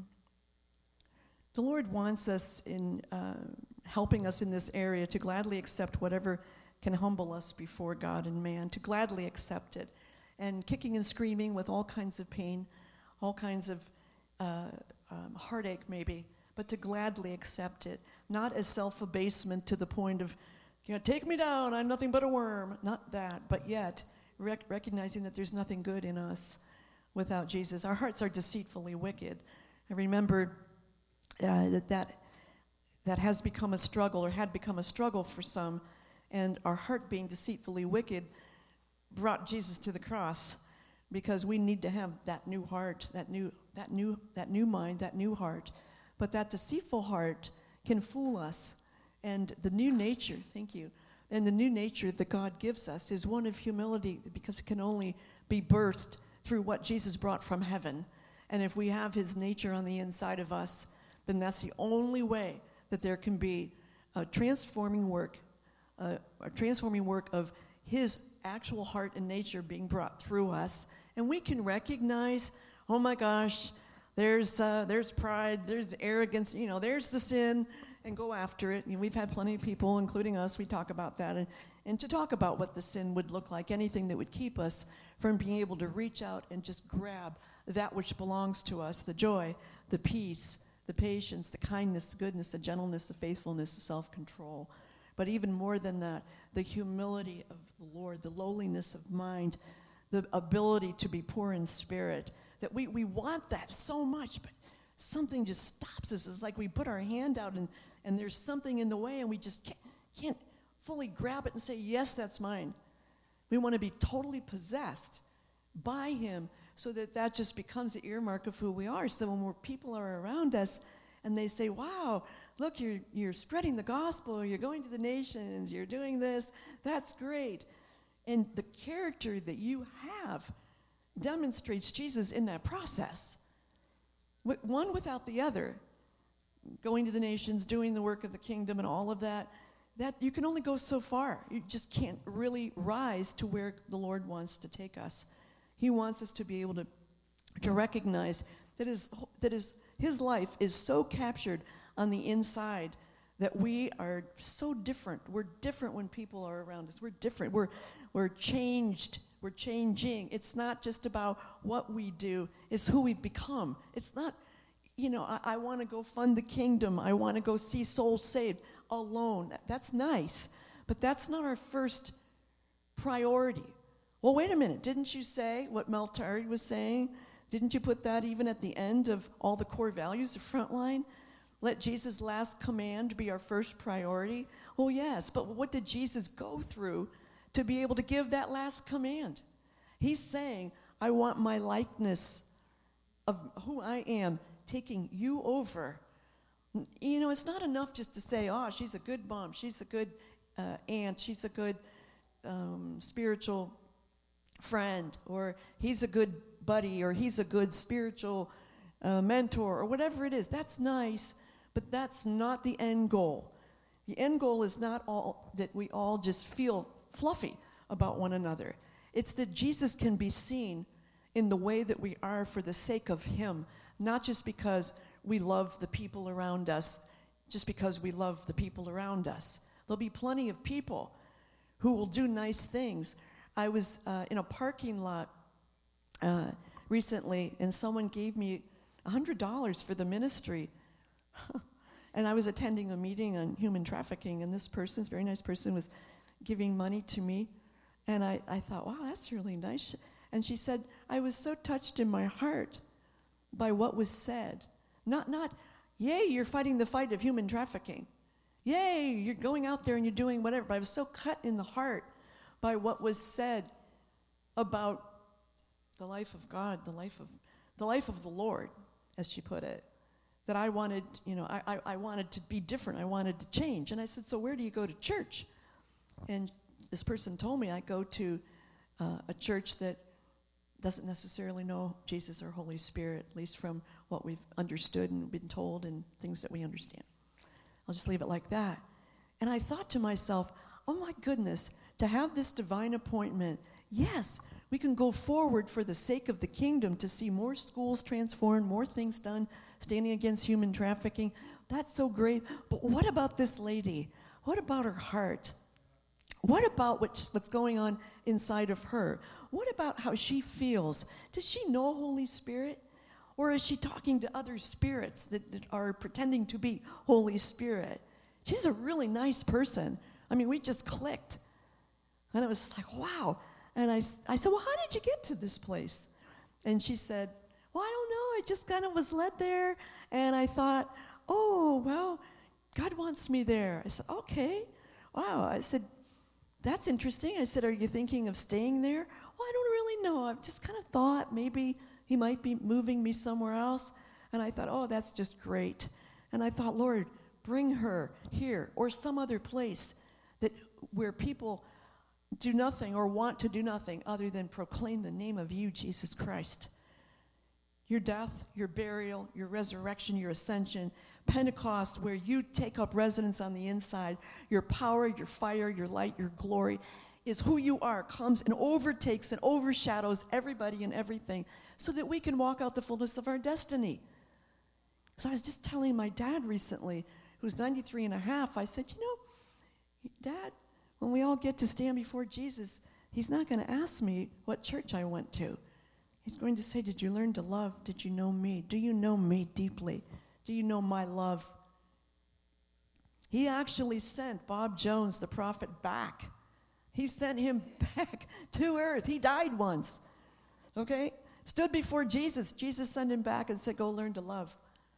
A: The Lord wants us in uh, helping us in this area to gladly accept whatever can humble us before God and man, to gladly accept it. And kicking and screaming with all kinds of pain, all kinds of uh, um, heartache maybe, but to gladly accept it. Not as self-abasement to the point of, you know, take me down, I'm nothing but a worm. Not that, but yet rec- recognizing that there's nothing good in us without Jesus. Our hearts are deceitfully wicked. I remember uh, that, that that has become a struggle, or had become a struggle for some, and our heart being deceitfully wicked brought Jesus to the cross, because we need to have that new heart, that new, that new, that new mind, that new heart. But that deceitful heart can fool us, and the new nature, thank you, and the new nature that God gives us is one of humility, because it can only be birthed through what Jesus brought from heaven. And if we have his nature on the inside of us, then that's the only way that there can be a transforming work, uh, a transforming work of his actual heart and nature being brought through us. And we can recognize, oh my gosh, there's uh, there's pride, there's arrogance, you know, there's the sin, and go after it. And we've had plenty of people, including us, we talk about that. And, and to talk about what the sin would look like, anything that would keep us from being able to reach out and just grab that which belongs to us, the joy, the peace, the patience, the kindness, the goodness, the gentleness, the faithfulness, the self-control. But even more than that, the humility of the Lord, the lowliness of mind, the ability to be poor in spirit, that we, we want that so much, but something just stops us. It's like we put our hand out and, and there's something in the way, and we just can't, can't fully grab it and say, yes, that's mine. We want to be totally possessed by him, so that that just becomes the earmark of who we are. So when more people are around us and they say, wow, look, you're, you're spreading the gospel, you're going to the nations, you're doing this, that's great. And the character that you have demonstrates Jesus in that process. One without the other, going to the nations, doing the work of the kingdom and all of that, that you can only go so far. You just can't really rise to where the Lord wants to take us. He wants us to be able to, to recognize that, his, that his, his life is so captured on the inside that we are so different. We're different when people are around us. We're different. We're, we're changed. We're changing. It's not just about what we do. It's who we've become. It's not, you know, I, I want to go fund the kingdom. I want to go see souls saved alone. That's nice. But that's not our first priority. Well, wait a minute. Didn't you say what Mel Tari was saying? Didn't you put that even at the end of all the core values of Frontline? Let Jesus' last command be our first priority? Well, yes, but what did Jesus go through to be able to give that last command? He's saying, I want my likeness of who I am taking you over. You know, it's not enough just to say, oh, she's a good mom, she's a good uh, aunt, she's a good um, spiritual friend, or he's a good buddy, or he's a good spiritual uh, mentor, or whatever it is. That's nice, but that's not the end goal. The end goal is not all that we all just feel fluffy about one another. It's that Jesus can be seen in the way that we are for the sake of him, not just because we love the people around us just because we love the people around us. There'll be plenty of people who will do nice things. I was uh, in a parking lot uh, recently, and someone gave me one hundred dollars for the ministry. And I was attending a meeting on human trafficking, and this person, this very nice person, was giving money to me. And I, I thought, wow, that's really nice. And she said, I was so touched in my heart by what was said. Not, not, yay, you're fighting the fight of human trafficking. Yay, you're going out there and you're doing whatever. But I was so cut in the heart by what was said about the life of God, the life of the life of the Lord, as she put it, that I wanted, you know, I, I, I wanted to be different. I wanted to change. And I said, so where do you go to church? And this person told me I go to uh, a church that doesn't necessarily know Jesus or Holy Spirit, at least from what we've understood and been told and things that we understand. I'll just leave it like that. And I thought to myself, oh my goodness, to have this divine appointment, yes, we can go forward for the sake of the kingdom to see more schools transformed, more things done, standing against human trafficking. That's so great. But what about this lady? What about her heart? What about what's, what's going on inside of her? What about how she feels? Does she know Holy Spirit? Or is she talking to other spirits that, that are pretending to be Holy Spirit? She's a really nice person. I mean, we just clicked. And it was like, wow. And I, I said, well, how did you get to this place? And she said, well, I don't know. I just kind of was led there. And I thought, oh, well, God wants me there. I said, okay. Wow. I said, that's interesting. I said, are you thinking of staying there? Well, I don't really know. I've just kind of thought maybe he might be moving me somewhere else. And I thought, oh, that's just great. And I thought, Lord, bring her here or some other place that where people do nothing or want to do nothing other than proclaim the name of you, Jesus Christ. Your death, your burial, your resurrection, your ascension, Pentecost, where you take up residence on the inside, your power, your fire, your light, your glory is who you are, comes and overtakes and overshadows everybody and everything so that we can walk out the fullness of our destiny. So I was just telling my dad recently, who's ninety-three and a half, I said, you know, Dad, when we all get to stand before Jesus, he's not going to ask me what church I went to. He's going to say, did you learn to love? Did you know me? Do you know me deeply? Do you know my love? He actually sent Bob Jones, the prophet, back. He sent him back to earth. He died once, okay? Stood before Jesus. Jesus sent him back and said, go learn to love.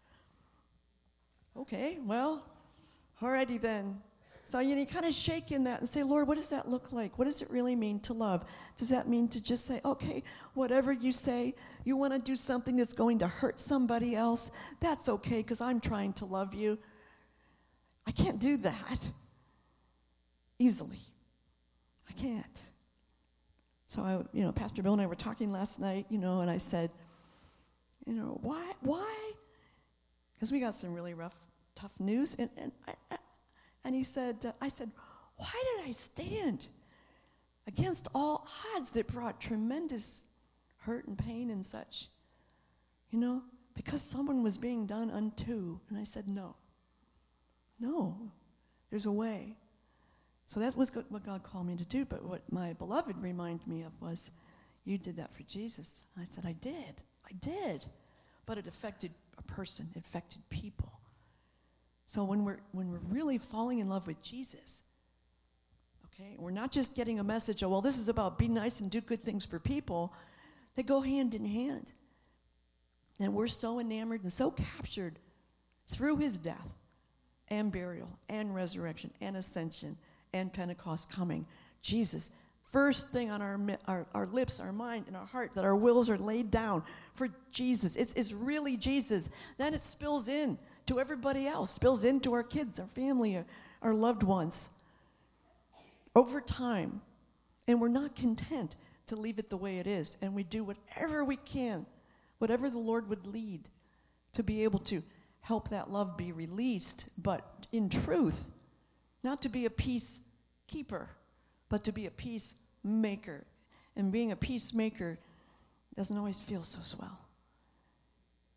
A: Okay, well, alrighty then. So you, know, you kind of shake in that and say, Lord, what does that look like? What does it really mean to love? Does that mean to just say, okay, whatever you say, you want to do something that's going to hurt somebody else? That's okay, because I'm trying to love you. I can't do that easily. I can't. So, I, you know, Pastor Bill and I were talking last night, you know, and I said, you know, why, why? Because we got some really rough, tough news, and, and I, I And he said, uh, I said, why did I stand against all odds that brought tremendous hurt and pain and such? You know, because someone was being done unto. And I said, no. No, there's a way. So that's what's go- what God called me to do. But what my beloved reminded me of was, you did that for Jesus. I said, I did. I did. But it affected a person. It affected people. So when we're when we're really falling in love with Jesus, okay, we're not just getting a message of, well, this is about be nice and do good things for people. They go hand in hand. And we're so enamored and so captured through his death and burial and resurrection and ascension and Pentecost coming. Jesus, first thing on our, our, our lips, our mind, and our heart, that our wills are laid down for Jesus. It's, it's really Jesus. Then it spills in to everybody else, spills into our kids, our family, our, our loved ones. Over time. And we're not content to leave it the way it is. And we do whatever we can, whatever the Lord would lead, to be able to help that love be released, but in truth, not to be a peacekeeper, but to be a peacemaker. And being a peacemaker doesn't always feel so swell.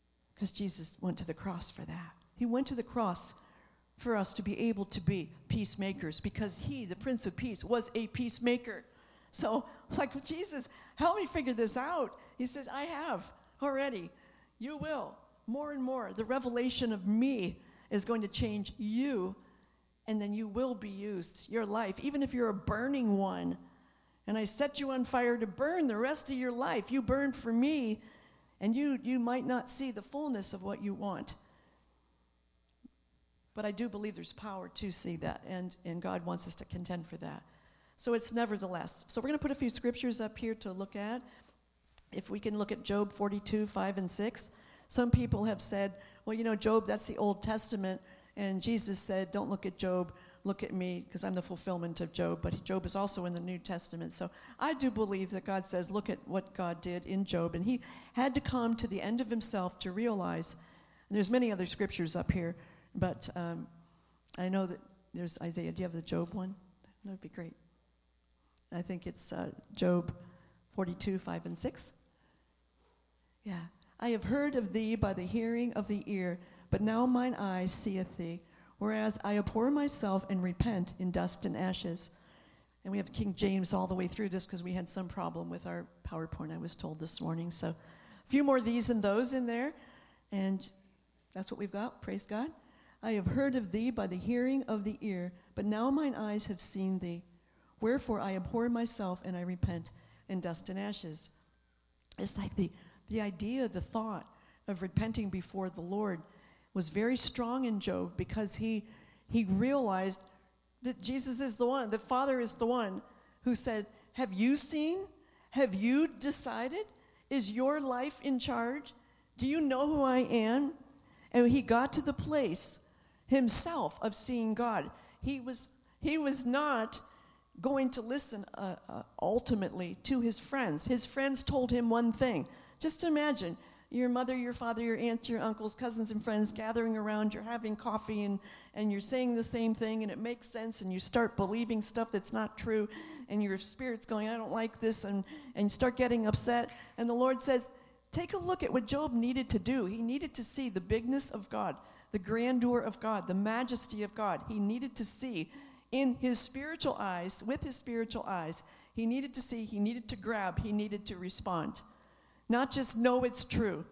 A: Because Jesus went to the cross for that. He went to the cross for us to be able to be peacemakers, because he, the Prince of Peace, was a peacemaker. So, like, Jesus, help me figure this out. He says, I have already. You will. More and more. The revelation of me is going to change you, and then you will be used. Your life, even if you're a burning one, and I set you on fire to burn the rest of your life. You burned for me, and you, you might not see the fullness of what you want. But I do believe there's power to see that, and, and God wants us to contend for that. So it's nevertheless. So we're going to put a few scriptures up here to look at. If we can look at Job forty-two, five and six. Some people have said, well, you know, Job, that's the Old Testament, and Jesus said, don't look at Job, look at me, because I'm the fulfillment of Job. But Job is also in the New Testament. So I do believe that God says, look at what God did in Job. And he had to come to the end of himself to realize, and there's many other scriptures up here, but um, I know that there's Isaiah. Do you have the Job one? That would be great. I think it's uh, Job forty-two, five and six. Yeah. I have heard of thee by the hearing of the ear, but now mine eye seeth thee. Whereas I abhor myself and repent in dust and ashes. And we have King James all the way through this because we had some problem with our PowerPoint, I was told this morning. So a few more these and those in there. And that's what we've got. Praise God. I have heard of thee by the hearing of the ear, but now mine eyes have seen thee. Wherefore I abhor myself and I repent in dust and ashes. It's like the, the idea, the thought of repenting before the Lord was very strong in Job, because he he realized that Jesus is the one, the Father is the one who said, have you seen? Have you decided? Is your life in charge? Do you know who I am? And he got to the place himself of seeing God. He was he was not going to listen uh, uh, ultimately to his friends. His friends told him one thing. Just imagine your mother, your father, your aunt, your uncles, cousins, and friends gathering around, you're having coffee, and, and you're saying the same thing, and it makes sense, and you start believing stuff that's not true, and your spirit's going, I don't like this, and, and you start getting upset. And the Lord says, take a look at what Job needed to do. He needed to see the bigness of God, the grandeur of God, the majesty of God. He needed to see in his spiritual eyes, with his spiritual eyes. He needed to see, he needed to grab, he needed to respond. Not just know it's true,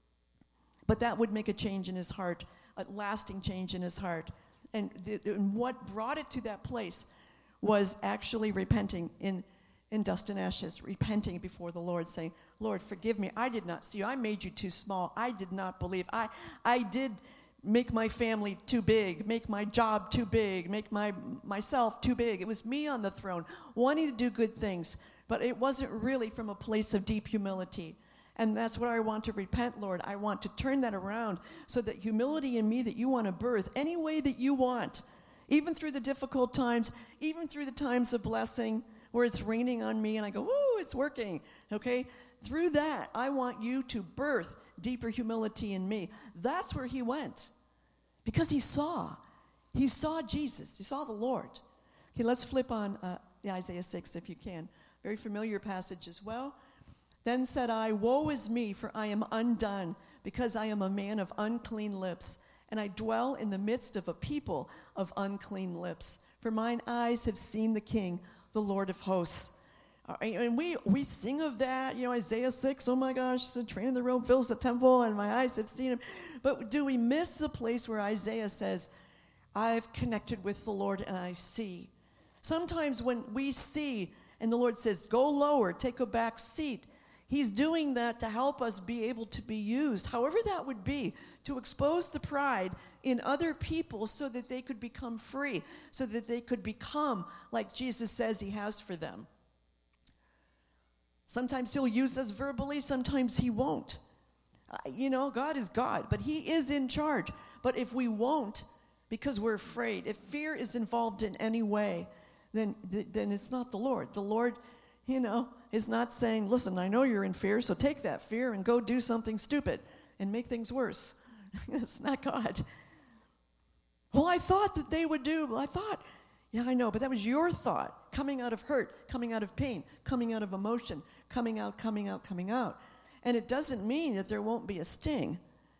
A: but that would make a change in his heart, a lasting change in his heart. And, the, and what brought it to that place was actually repenting in, in dust and ashes, repenting before the Lord, saying, Lord, forgive me. I did not see you. I made you too small. I did not believe. I, I did make my family too big, make my job too big, make my myself too big. It was me on the throne, wanting to do good things, but it wasn't really from a place of deep humility. And that's what I want to repent, Lord. I want to turn that around so that humility in me that you want to birth any way that you want, even through the difficult times, even through the times of blessing where it's raining on me and I go, woo, it's working, okay? Through that, I want you to birth deeper humility in me. That's where he went, because he saw. He saw Jesus. He saw the Lord. Okay, let's flip on uh, Isaiah six if you can. Very familiar passage as well. Then said I, woe is me, for I am undone, because I am a man of unclean lips, and I dwell in the midst of a people of unclean lips. For mine eyes have seen the King, the Lord of hosts. Uh, and we, we sing of that, you know, Isaiah six, oh my gosh, the train of the robe fills the temple, and my eyes have seen him. But do we miss the place where Isaiah says, I've connected with the Lord and I see? Sometimes when we see, and the Lord says, go lower, take a back seat, he's doing that to help us be able to be used, however that would be, to expose the pride in other people so that they could become free, so that they could become like Jesus says he has for them. Sometimes he'll use us verbally, sometimes he won't. Uh, you know, God is God, but he is in charge. But if we won't, because we're afraid, if fear is involved in any way, then, th- then it's not the Lord. The Lord, you know, is not saying, listen, I know you're in fear, so take that fear and go do something stupid and make things worse. It's not God. Well, I thought that they would do, well, I thought, yeah, I know, but that was your thought, coming out of hurt, coming out of pain, coming out of emotion, coming out, coming out, coming out. And it doesn't mean that there won't be a sting.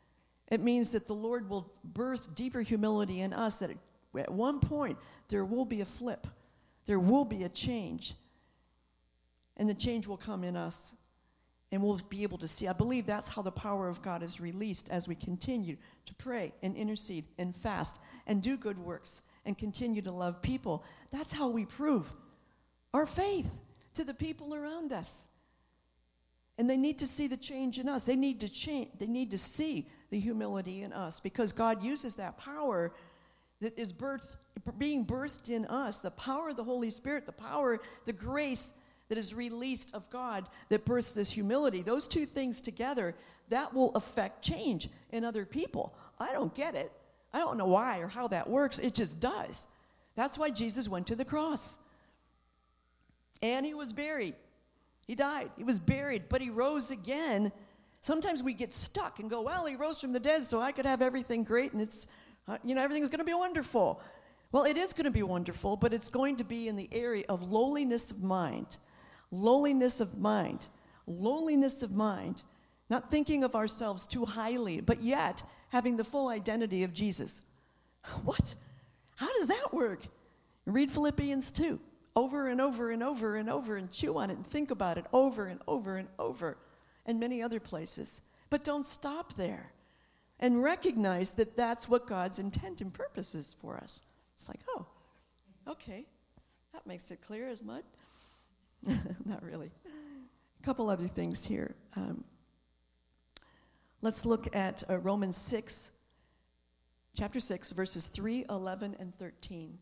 A: It means that the Lord will birth deeper humility in us, that at one point there will be a flip. There will be a change. And the change will come in us. And we'll be able to see. I believe that's how the power of God is released as we continue to pray and intercede and fast and do good works and continue to love people. That's how we prove our faith to the people around us. And they need to see the change in us. They need to change. They need to see the humility in us, because God uses that power that is birth, being birthed in us, the power of the Holy Spirit, the power, the grace that is released of God that births this humility. Those two things together, that will affect change in other people. I don't get it. I don't know why or how that works. It just does. That's why Jesus went to the cross. And he was buried. He died. He was buried, but he rose again. Sometimes we get stuck and go, well, he rose from the dead, so I could have everything great, and it's, uh, you know, everything's going to be wonderful. Well, it is going to be wonderful, but it's going to be in the area of lowliness of mind. Lowliness of mind. Lowliness of mind. Not thinking of ourselves too highly, but yet having the full identity of Jesus. What? How does that work? Read Philippians two. Over and over and over and over, and chew on it and think about it over and over and over, and many other places. But don't stop there. And recognize that that's what God's intent and purpose is for us. It's like, oh, okay. That makes it clear as mud. Not really. A couple other things here. Um, let's look at uh, Romans six, chapter six, verses three, eleven, and thirteen.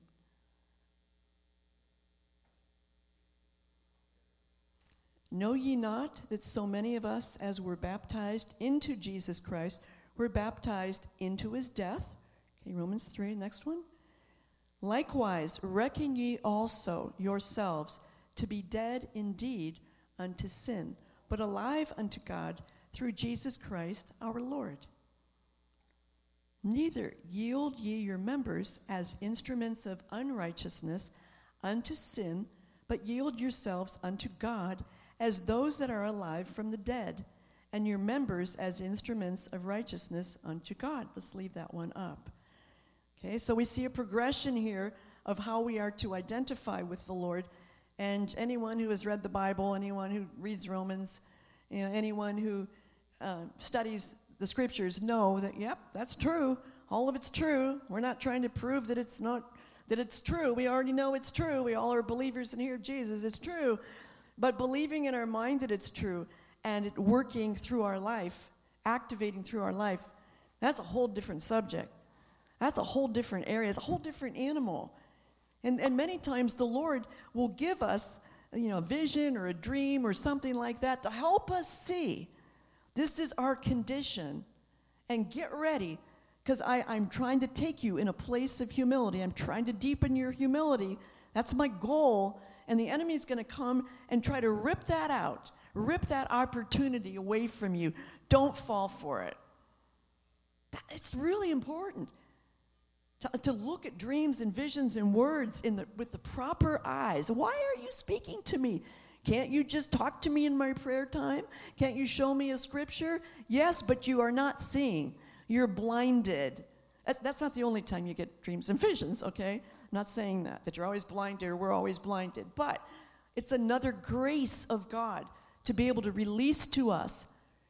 A: Know ye not that so many of us as were baptized into Jesus Christ were baptized into his death? Okay, Romans three, next one. Likewise, reckon ye also yourselves to be dead indeed unto sin, but alive unto God through Jesus Christ our Lord. Neither yield ye your members as instruments of unrighteousness unto sin, but yield yourselves unto God as those that are alive from the dead, and your members as instruments of righteousness unto God. Let's leave that one up. Okay, so we see a progression here of how we are to identify with the Lord. And anyone who has read the Bible, anyone who reads Romans, you know, anyone who uh, studies the scriptures know that, yep, that's true. All of it's true. We're not trying to prove that it's not, that it's true. We already know it's true. We all are believers in here. Jesus, it's true. But believing in our mind that it's true and it working through our life, activating through our life, that's a whole different subject. That's a whole different area. It's a whole different animal. And, and many times the Lord will give us, you know, a vision or a dream or something like that to help us see this is our condition. And get ready, because I'm trying to take you in a place of humility. I'm trying to deepen your humility. That's my goal. And the enemy's going to come and try to rip that out, rip that opportunity away from you. Don't fall for it. That, it's really important to, to look at dreams and visions and words in the, with the proper eyes. Why are you speaking to me? Can't you just talk to me in my prayer time? Can't you show me a scripture? Yes, but you are not seeing. You're blinded. That's, that's not the only time you get dreams and visions, okay? I'm not saying that, that you're always blinded or we're always blinded, but it's another grace of God to be able to release to us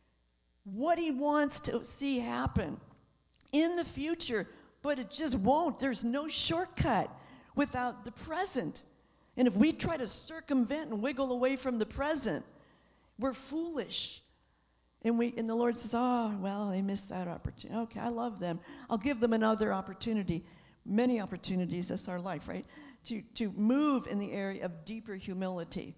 A: what he wants to see happen in the future, but it just won't. There's no shortcut without the present. And if we try to circumvent and wiggle away from the present, we're foolish. And we and the Lord says, oh, well, they missed that opportunity. Okay, I love them. I'll give them another opportunity. Many opportunities, that's our life, right? To, to move in the area of deeper humility.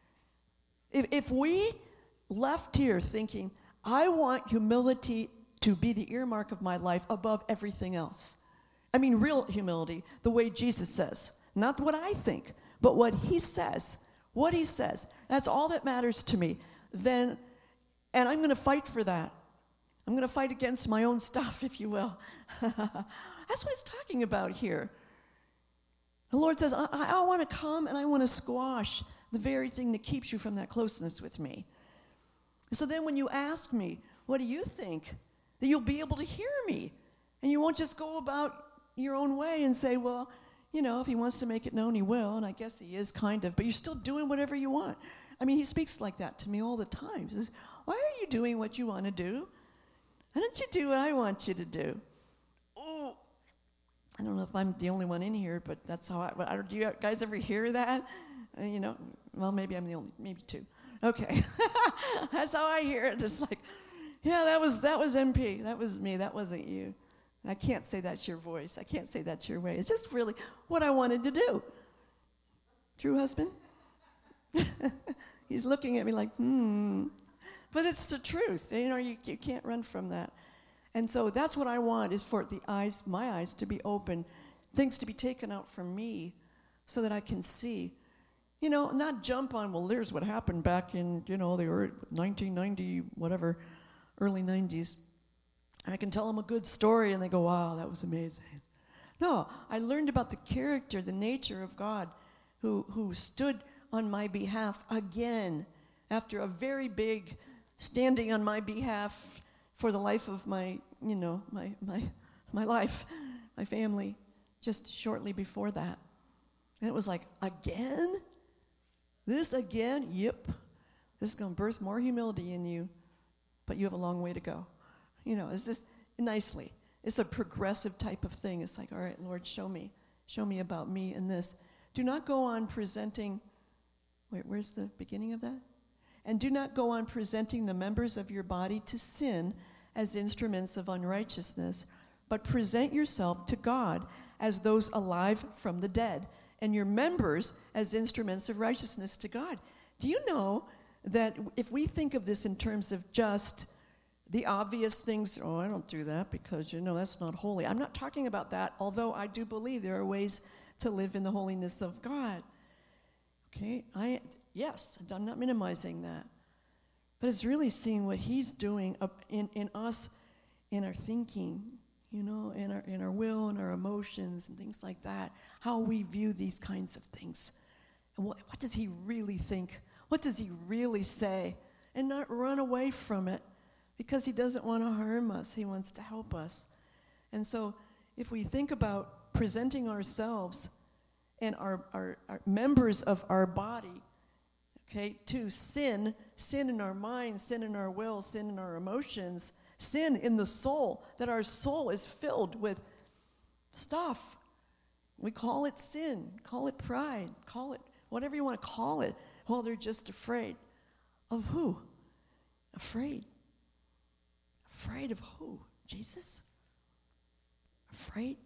A: If, if we left here thinking, I want humility to be the earmark of my life above everything else. I mean, real humility, the way Jesus says. Not what I think, but what he says. What he says. That's all that matters to me. Then, and I'm going to fight for that. I'm going to fight against my own stuff, if you will. That's what it's talking about here. The Lord says, I, I want to come and I want to squash the very thing that keeps you from that closeness with me. So then when you ask me, what do you think that you'll be able to hear me. And you won't just go about your own way and say, well, you know, if he wants to make it known, he will. And I guess he is kind of, but you're still doing whatever you want. I mean, he speaks like that to me all the time. He says, why are you doing what you want to do? Why don't you do what I want you to do? Oh, I don't know if I'm the only one in here, but that's how I, but I do you guys ever hear that? Uh, you know, well, maybe I'm the only, maybe two. Okay. That's how I hear it. It's like, yeah, that was that was M P. That was me. That wasn't you. I can't say that's your voice. I can't say that's your way. It's just really what I wanted to do. True, husband? He's looking at me like, hmm. But it's the truth. You know, you, you can't run from that. And so that's what I want, is for the eyes, my eyes to be open, things to be taken out from me so that I can see. You know, not jump on, well, there's what happened back in, you know, the nineteen ninety, whatever, early nineties. I can tell them a good story, and they go, wow, that was amazing. No, I learned about the character, the nature of God, who, who stood on my behalf again after a very big standing on my behalf for the life of my, you know, my my my life, my family, just shortly before that. And it was like, again? This again? Yep. This is going to birth more humility in you, but you have a long way to go. You know, it's just nicely. It's a progressive type of thing. It's like, all right, Lord, show me. Show me about me in this. Do not go on presenting, wait, where's the beginning of that? And do not go on presenting the members of your body to sin as instruments of unrighteousness, but present yourself to God as those alive from the dead, and your members as instruments of righteousness to God. Do you know that if we think of this in terms of just the obvious things, oh, I don't do that because, you know, that's not holy. I'm not talking about that, although I do believe there are ways to live in the holiness of God. Okay, I yes, I'm not minimizing that. But it's really seeing what he's doing up in, in us, in our thinking, you know, in our in our will and our emotions and things like that, how we view these kinds of things. And what, what does he really think? What does he really say? And not run away from it, because he doesn't want to harm us. He wants to help us. And so if we think about presenting ourselves and our, our, our members of our body, okay, to sin, sin in our mind, sin in our will, sin in our emotions, sin in the soul, that our soul is filled with stuff. We call it sin, call it pride, call it whatever you want to call it. Well, they're just afraid. Of who? Afraid. Afraid of who? Jesus? Afraid?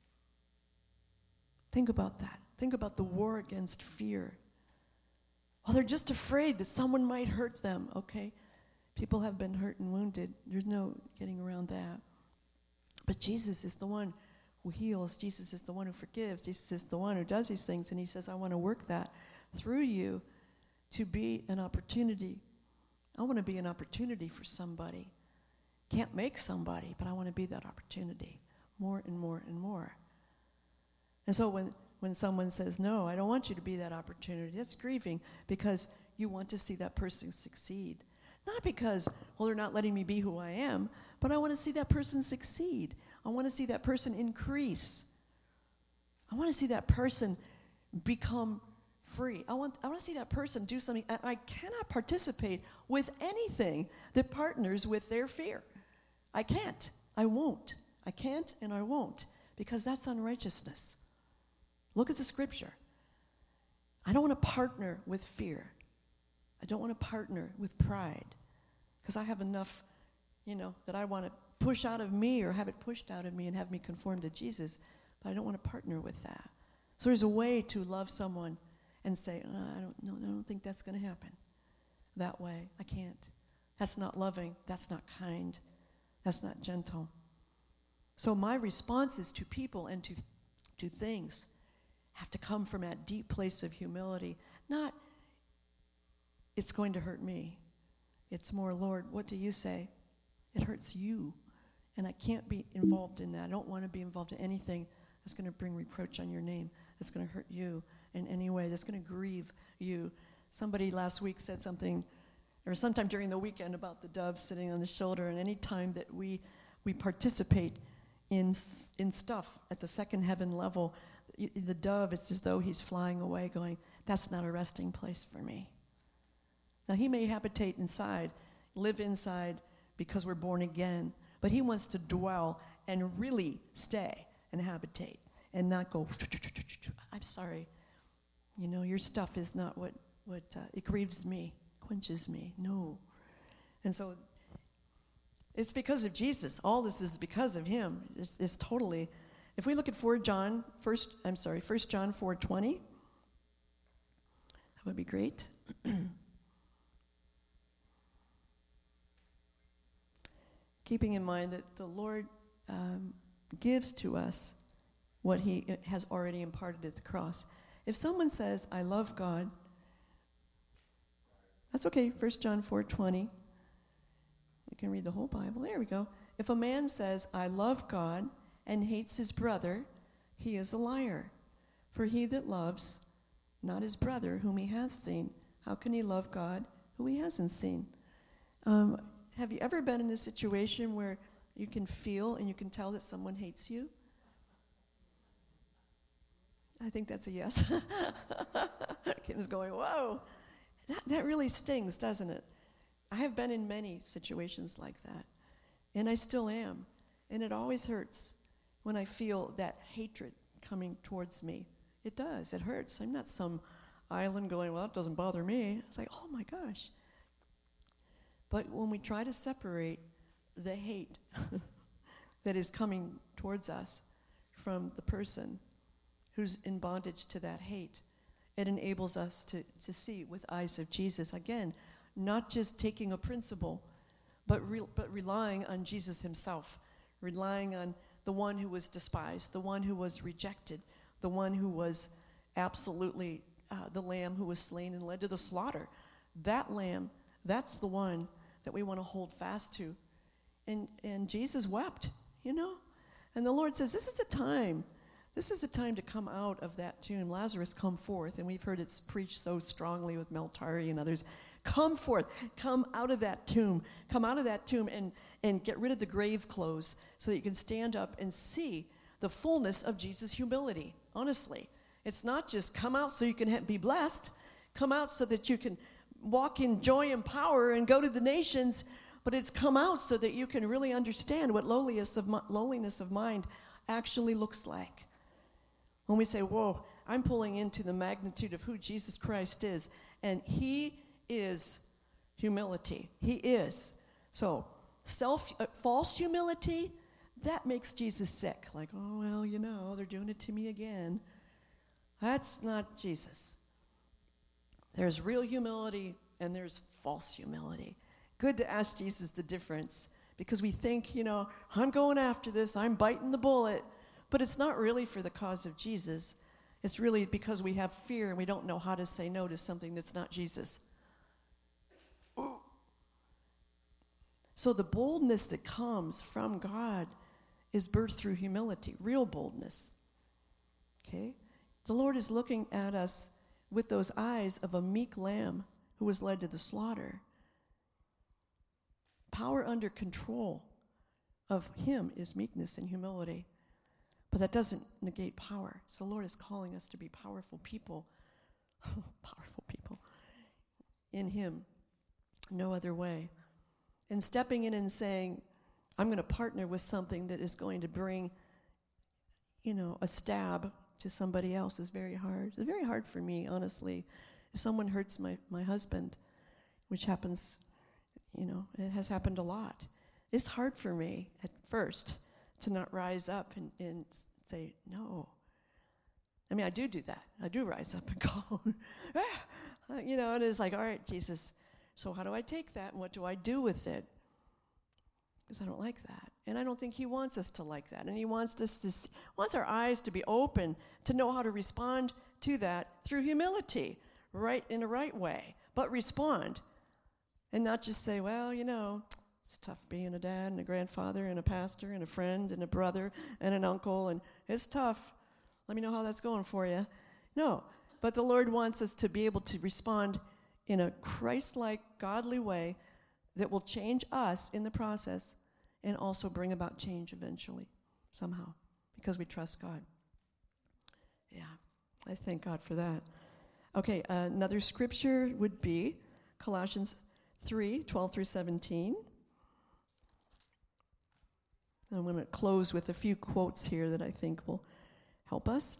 A: Think about that. Think about the war against fear. Well, they're just afraid that someone might hurt them. Okay, people have been hurt and wounded. There's no getting around that. But Jesus is the one who heals. Jesus is the one who forgives. Jesus is the one who does these things. And he says, I want to work that through you to be an opportunity. I want to be an opportunity for somebody. Can't make somebody, but I want to be that opportunity more and more and more. And so when, when someone says, no, I don't want you to be that opportunity, that's grieving, because you want to see that person succeed. Not because, well, they're not letting me be who I am, but I want to see that person succeed. I want to see that person increase. I want to see that person become free. I want, I want to see that person do something. I, I cannot participate with anything that partners with their fear. I can't. I won't. I can't and I won't, because that's unrighteousness. Look at the scripture. I don't want to partner with fear. I don't want to partner with pride, because I have enough, you know, that I want to push out of me or have it pushed out of me and have me conform to Jesus, but I don't want to partner with that. So there's a way to love someone and say, oh, I don't know, I don't think that's going to happen that way. I can't. That's not loving. That's not kind. That's not gentle. So my responses to people and to, to things have to come from that deep place of humility. Not, it's going to hurt me. It's more, Lord, what do you say? It hurts you. And I can't be involved in that. I don't want to be involved in anything that's going to bring reproach on your name, that's going to hurt you in any way, that's going to grieve you. Somebody last week said something, or sometime during the weekend, about the dove sitting on the shoulder, and any time that we we participate in s- in stuff at the second heaven level. Y- The dove, it's as though he's flying away going, that's not a resting place for me. Now, he may habitate inside, live inside because we're born again, but he wants to dwell and really stay and habitate and not go, I'm sorry, you know, your stuff is not what, what uh, it grieves me, quenches me. No. And so it's because of Jesus. All this is because of him. It's, it's totally, if we look at four John, first, I'm sorry, First John four twenty, that would be great. Keeping in mind that the Lord um, gives to us what he has already imparted at the cross. If someone says, I love God, that's okay, First John four twenty. You can read the whole Bible. There we go. If a man says, I love God, and hates his brother, he is a liar. For he that loves not his brother whom he hath seen, how can he love God who he hasn't seen? Um, have you ever been in a situation where you can feel and you can tell that someone hates you? I think that's a yes. Kim's going, whoa. That, that really stings, doesn't it? I have been in many situations like that, and I still am. And it always hurts when I feel that hatred coming towards me. It does. It hurts. I'm not some island going, well, it doesn't bother me. It's like, oh, my gosh. But when we try to separate the hate that is coming towards us from the person who's in bondage to that hate, it enables us to, to see with eyes of Jesus. Again, not just taking a principle, but, re- but relying on Jesus himself, relying on the one who was despised, the one who was rejected, the one who was absolutely uh, the lamb who was slain and led to the slaughter. That lamb, that's the one that we want to hold fast to. And, and Jesus wept, you know? And the Lord says, this is the time. This is the time to come out of that tomb. Lazarus, come forth. And we've heard it's preached so strongly with Mel Tari and others. Come forth. Come out of that tomb. Come out of that tomb and, and get rid of the grave clothes so that you can stand up and see the fullness of Jesus' humility. Honestly. It's not just come out so you can ha- be blessed. Come out so that you can walk in joy and power and go to the nations, but it's come out so that you can really understand what lowliness of, lowliness of mind actually looks like. When we say, whoa, I'm pulling into the magnitude of who Jesus Christ is, and he is humility. He is. So self, uh, false humility, that makes Jesus sick. Like, oh, well, you know, they're doing it to me again. That's not Jesus. There's real humility and there's false humility. Good to ask Jesus the difference, because we think, you know, I'm going after this, I'm biting the bullet, but it's not really for the cause of Jesus. It's really because we have fear and we don't know how to say no to something that's not Jesus. Ooh. So the boldness that comes from God is birthed through humility, real boldness. Okay? The Lord is looking at us with those eyes of a meek lamb who was led to the slaughter. Power under control of him is meekness and humility. But that doesn't negate power. So the Lord is calling us to be powerful people. Powerful people. In him. No other way. And stepping in and saying, I'm going to partner with something that is going to bring, you know, a stab to somebody else is very hard. It's very hard for me, honestly. If someone hurts my, my husband, which happens, you know, it has happened a lot. It's hard for me at first to not rise up and, and say, no. I mean, I do do that. I do rise up and go, ah! You know, and it's like, all right, Jesus, so how do I take that and what do I do with it? Because I don't like that. And I don't think he wants us to like that. And he wants us to see, wants our eyes to be open to know how to respond to that through humility, right, in the right way. But respond. And not just say, well, you know, it's tough being a dad and a grandfather and a pastor and a friend and a brother and an uncle, and it's tough. Let me know how that's going for you. No, but the Lord wants us to be able to respond in a Christ-like, godly way that will change us in the process and also bring about change eventually, somehow, because we trust God. Yeah, I thank God for that. Okay, uh, another scripture would be Colossians three, twelve through seventeen. And I'm going to close with a few quotes here that I think will help us.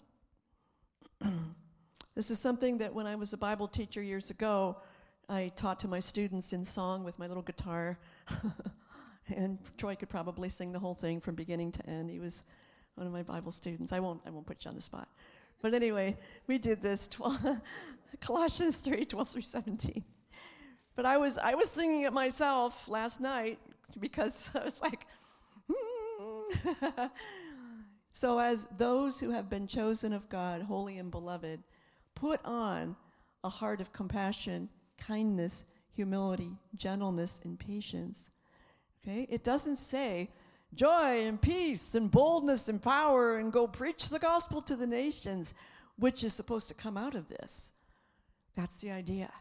A: This is something that when I was a Bible teacher years ago, I taught to my students in song with my little guitar. And Troy could probably sing the whole thing from beginning to end. He was one of my Bible students. I won't I won't put you on the spot. But anyway, we did this twelve, Colossians three, twelve through seventeen. But I was I was singing it myself last night because I was like, hmm. So as those who have been chosen of God, holy and beloved, put on a heart of compassion, kindness, humility, gentleness, and patience. Okay? It doesn't say joy and peace and boldness and power and go preach the gospel to the nations, which is supposed to come out of this. That's the idea.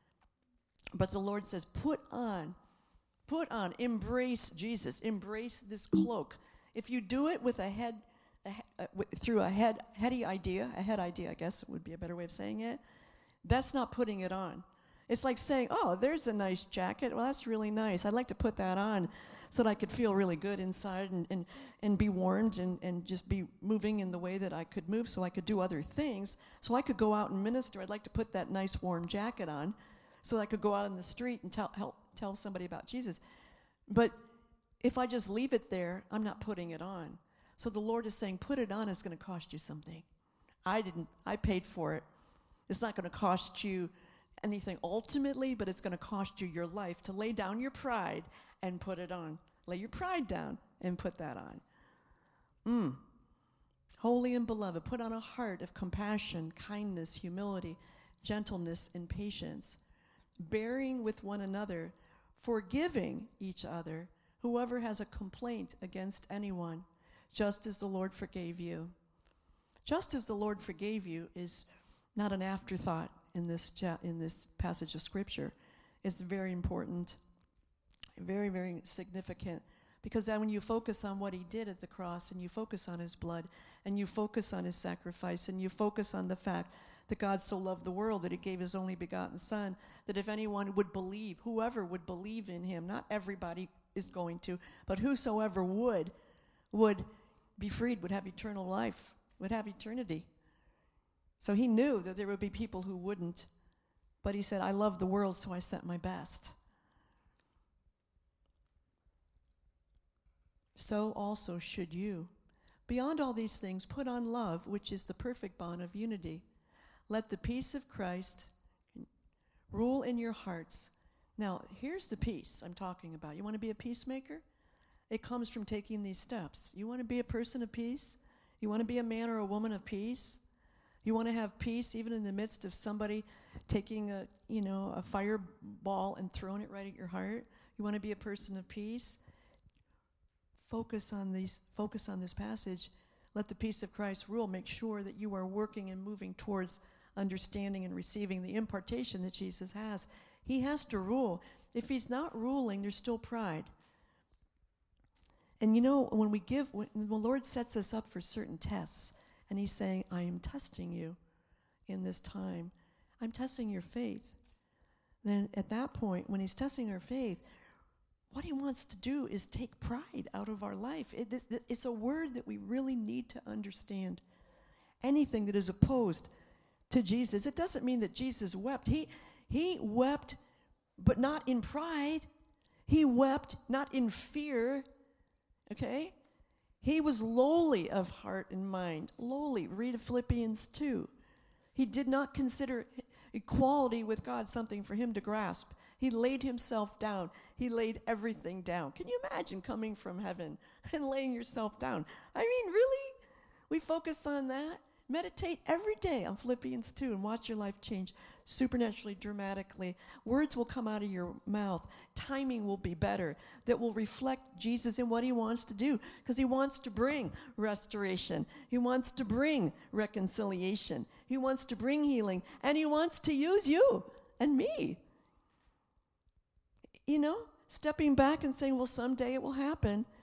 A: But the Lord says, put on, put on, embrace Jesus, embrace this cloak. If you do it with a head, a, uh, w- through a head, heady idea, a head idea, I guess would be a better way of saying it, that's not putting it on. It's like saying, oh, there's a nice jacket. Well, that's really nice. I'd like to put that on so that I could feel really good inside and, and, and be warmed and, and just be moving in the way that I could move so I could do other things. So I could go out and minister. I'd like to put that nice warm jacket on so I could go out in the street and tell, help tell somebody about Jesus. But if I just leave it there, I'm not putting it on. So the Lord is saying, put it on. It's going to cost you something. I didn't. I paid for it. It's not going to cost you anything ultimately, but it's going to cost you your life to lay down your pride and put it on. Lay your pride down and put that on. Mm. Holy and beloved, put on a heart of compassion, kindness, humility, gentleness, and patience, bearing with one another, forgiving each other, whoever has a complaint against anyone, just as the Lord forgave you. Just as the Lord forgave you is not an afterthought in this cha- in this passage of Scripture. It's very important, very, very significant, because then when you focus on what he did at the cross, and you focus on his blood, and you focus on his sacrifice, and you focus on the fact that God so loved the world that he gave his only begotten Son, that if anyone would believe, whoever would believe in him, not everybody is going to, but whosoever would, would be freed, would have eternal life, would have eternity. So he knew that there would be people who wouldn't, but he said, I love the world, so I sent my best. So also should you. Beyond all these things, put on love, which is the perfect bond of unity. Let the peace of Christ rule in your hearts. Now, here's the peace I'm talking about. You want to be a peacemaker? It comes from taking these steps. You want to be a person of peace? You want to be a man or a woman of peace? You want to have peace even in the midst of somebody taking a, you know, a fireball and throwing it right at your heart? You want to be a person of peace? Focus on these. Focus on this passage. Let the peace of Christ rule. Make sure that you are working and moving towards understanding and receiving the impartation that Jesus has. He has to rule. If he's not ruling, there's still pride. And you know, when we give, when the Lord sets us up for certain tests, and he's saying, I am testing you in this time. I'm testing your faith. Then at that point, when he's testing our faith, what he wants to do is take pride out of our life. It, it, it's a word that we really need to understand. Anything that is opposed to Jesus, it doesn't mean that Jesus wept. He, he wept, but not in pride. He wept not in fear, okay? He was lowly of heart and mind. Lowly. Read Philippians two. He did not consider equality with God something for him to grasp. He laid himself down. He laid everything down. Can you imagine coming from heaven and laying yourself down? I mean, really? We focus on that? Meditate every day on Philippians two and watch your life change supernaturally, dramatically. Words will come out of your mouth. Timing will be better. That will reflect Jesus in what he wants to do, because he wants to bring restoration. He wants to bring reconciliation. He wants to bring healing. And he wants to use you and me. You know, stepping back and saying, well, someday it will happen.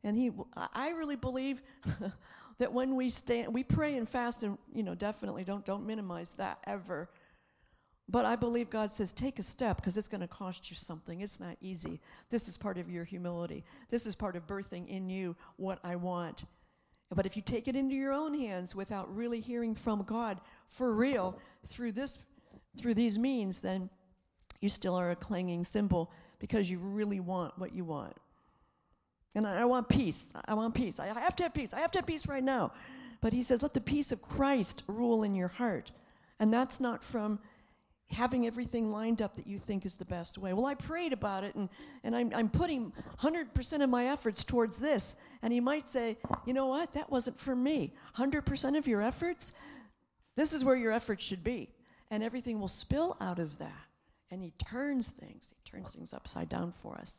A: And he, I really believe that when we stand, we pray and fast, and you know, definitely don't don't minimize that ever. But I believe God says, take a step, because it's going to cost you something. It's not easy. This is part of your humility. This is part of birthing in you what I want. But if you take it into your own hands without really hearing from God for real through this, through these means, then you still are a clanging cymbal, because you really want what you want. And I, I want peace. I want peace. I have to have peace. I have to have peace right now. But he says, let the peace of Christ rule in your heart. And that's not from having everything lined up that you think is the best way. Well, I prayed about it, and, and I'm, I'm putting one hundred percent of my efforts towards this. And he might say, you know what? That wasn't for me. one hundred percent of your efforts, this is where your efforts should be. And everything will spill out of that. And he turns things. He turns things upside down for us.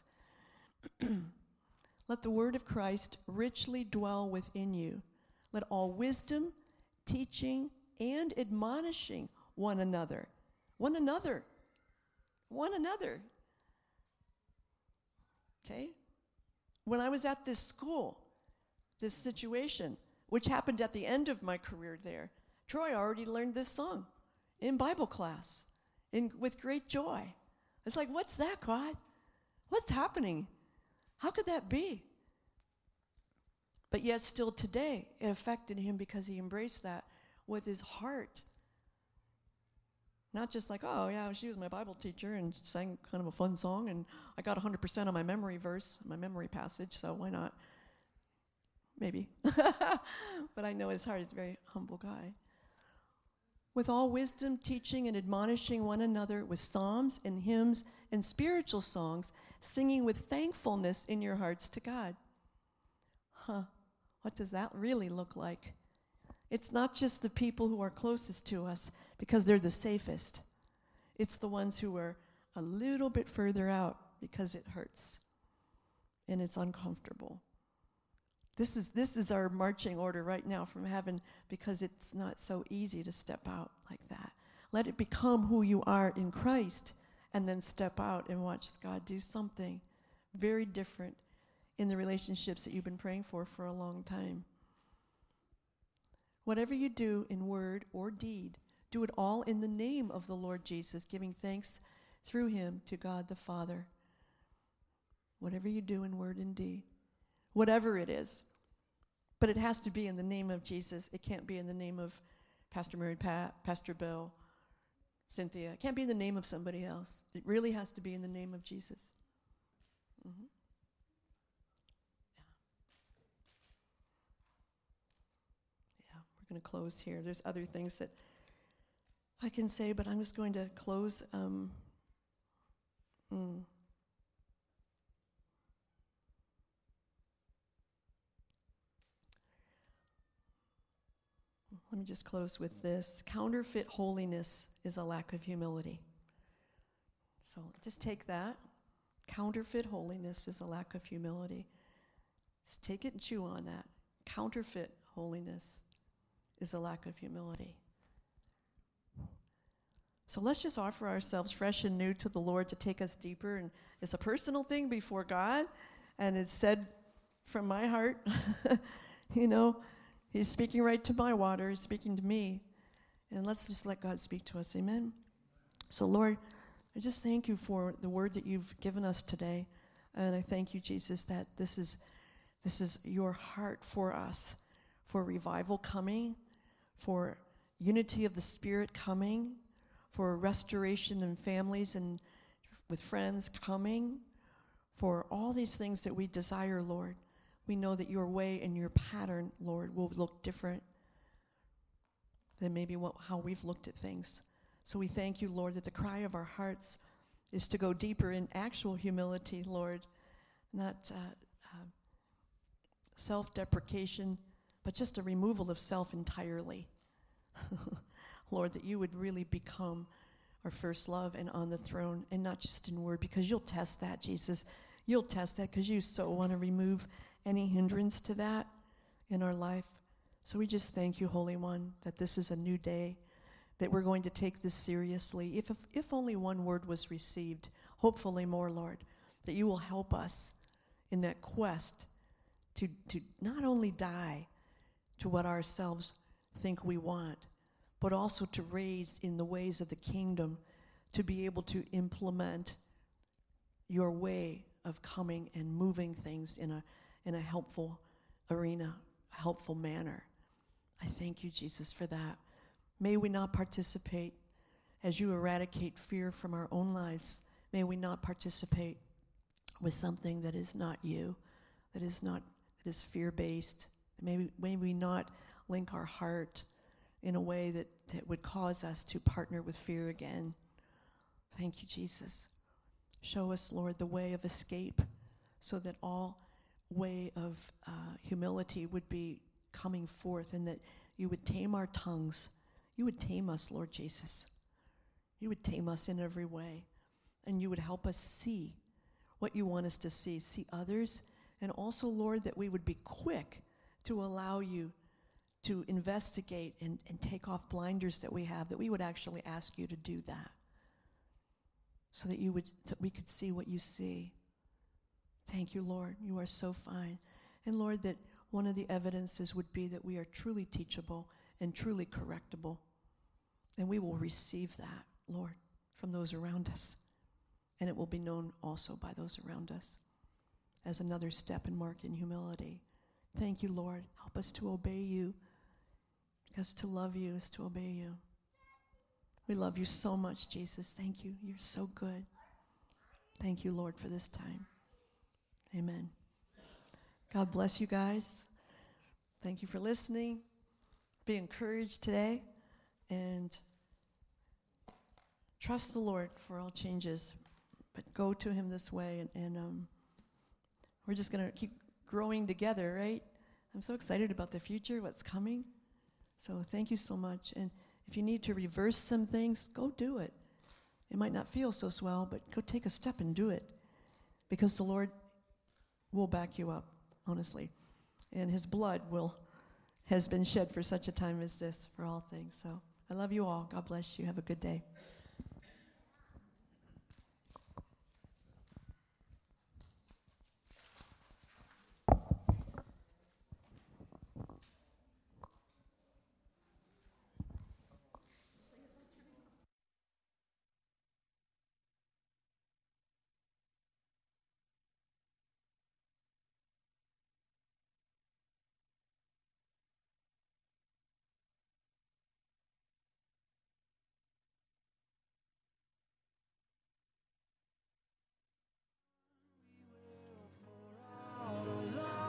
A: Let the word of Christ richly dwell within you. Let all wisdom, teaching, and admonishing one another. One another. One another. Okay? When I was at this school, this situation, which happened at the end of my career there, Troy already learned this song in Bible class in, with great joy. It's like, what's that, God? What's happening? How could that be? But yet still today, it affected him because he embraced that with his heart. Not just like, oh, yeah, she was my Bible teacher and sang kind of a fun song, and I got one hundred percent on my memory verse, my memory passage, so why not? Maybe. But I know his heart is a very humble guy. With all wisdom, teaching and admonishing one another with psalms and hymns and spiritual songs, singing with thankfulness in your hearts to God. Huh. What does that really look like? It's not just the people who are closest to us, because they're the safest. It's the ones who are a little bit further out, because it hurts and it's uncomfortable. This is this is our marching order right now from heaven, because it's not so easy to step out like that. Let it become who you are in Christ, and then step out and watch God do something very different in the relationships that you've been praying for for a long time. Whatever you do in word or deed, do it all in the name of the Lord Jesus, giving thanks through him to God the Father. Whatever you do in word and deed, whatever it is. But it has to be in the name of Jesus. It can't be in the name of Pastor Mary Pat, Pastor Bill, Cynthia. It can't be in the name of somebody else. It really has to be in the name of Jesus. Mm-hmm. Yeah. Yeah, we're going to close here. There's other things that I can say, but I'm just going to close. Um, mm. Let me just close with this. Counterfeit holiness is a lack of humility. So just take that. Counterfeit holiness is a lack of humility. Just take it and chew on that. Counterfeit holiness is a lack of humility. So let's just offer ourselves fresh and new to the Lord to take us deeper. And it's a personal thing before God. And it's said from my heart, you know, he's speaking right to my water. He's speaking to me. And let's just let God speak to us. Amen. So, Lord, I just thank you for the word that you've given us today. And I thank you, Jesus, that this is this is your heart for us, for revival coming, for unity of the Spirit coming, for restoration in families and with friends coming, for all these things that we desire, Lord. We know that your way and your pattern, Lord, will look different than maybe what, how we've looked at things. So we thank you, Lord, that the cry of our hearts is to go deeper in actual humility, Lord, not uh, uh, self-deprecation, but just a removal of self entirely. Lord, that you would really become our first love and on the throne, and not just in word, because you'll test that, Jesus. You'll test that because you so want to remove any hindrance to that in our life. So we just thank you, Holy One, that this is a new day, that we're going to take this seriously. If, if, if only one word was received, hopefully more, Lord, that you will help us in that quest to, to not only die to what ourselves think we want, but also to raise in the ways of the kingdom, to be able to implement your way of coming and moving things in a in a helpful arena, a helpful manner. I thank you, Jesus, for that. May we not participate as you eradicate fear from our own lives. May we not participate with something that is not you, that is not that is fear-based. May we, may we not link our heart in a way that, that would cause us to partner with fear again. Thank you, Jesus. Show us, Lord, the way of escape so that all way of uh, humility would be coming forth, and that you would tame our tongues. You would tame us, Lord Jesus. You would tame us in every way, and you would help us see what you want us to see, see others, and also, Lord, that we would be quick to allow you to investigate and, and take off blinders that we have, that we would actually ask you to do that, so that you would, that we could see what you see. Thank you, Lord. You are so fine. And Lord, that one of the evidences would be that we are truly teachable and truly correctable. And we will receive that, Lord, from those around us. And it will be known also by those around us as another step and mark in humility. Thank you, Lord. Help us to obey you, because to love you is to obey you. We love you so much, Jesus. Thank you. You're so good. Thank you, Lord, for this time. Amen. God bless you guys. Thank you for listening. Be encouraged today, and trust the Lord for all changes, but go to him this way, and, and um, we're just going to keep growing together, right? I'm so excited about the future, what's coming. So thank you so much. And if you need to reverse some things, go do it. It might not feel so swell, but go take a step and do it, because the Lord will back you up, honestly. And his blood will has been shed for such a time as this, for all things. So I love you all. God bless you. Have a good day.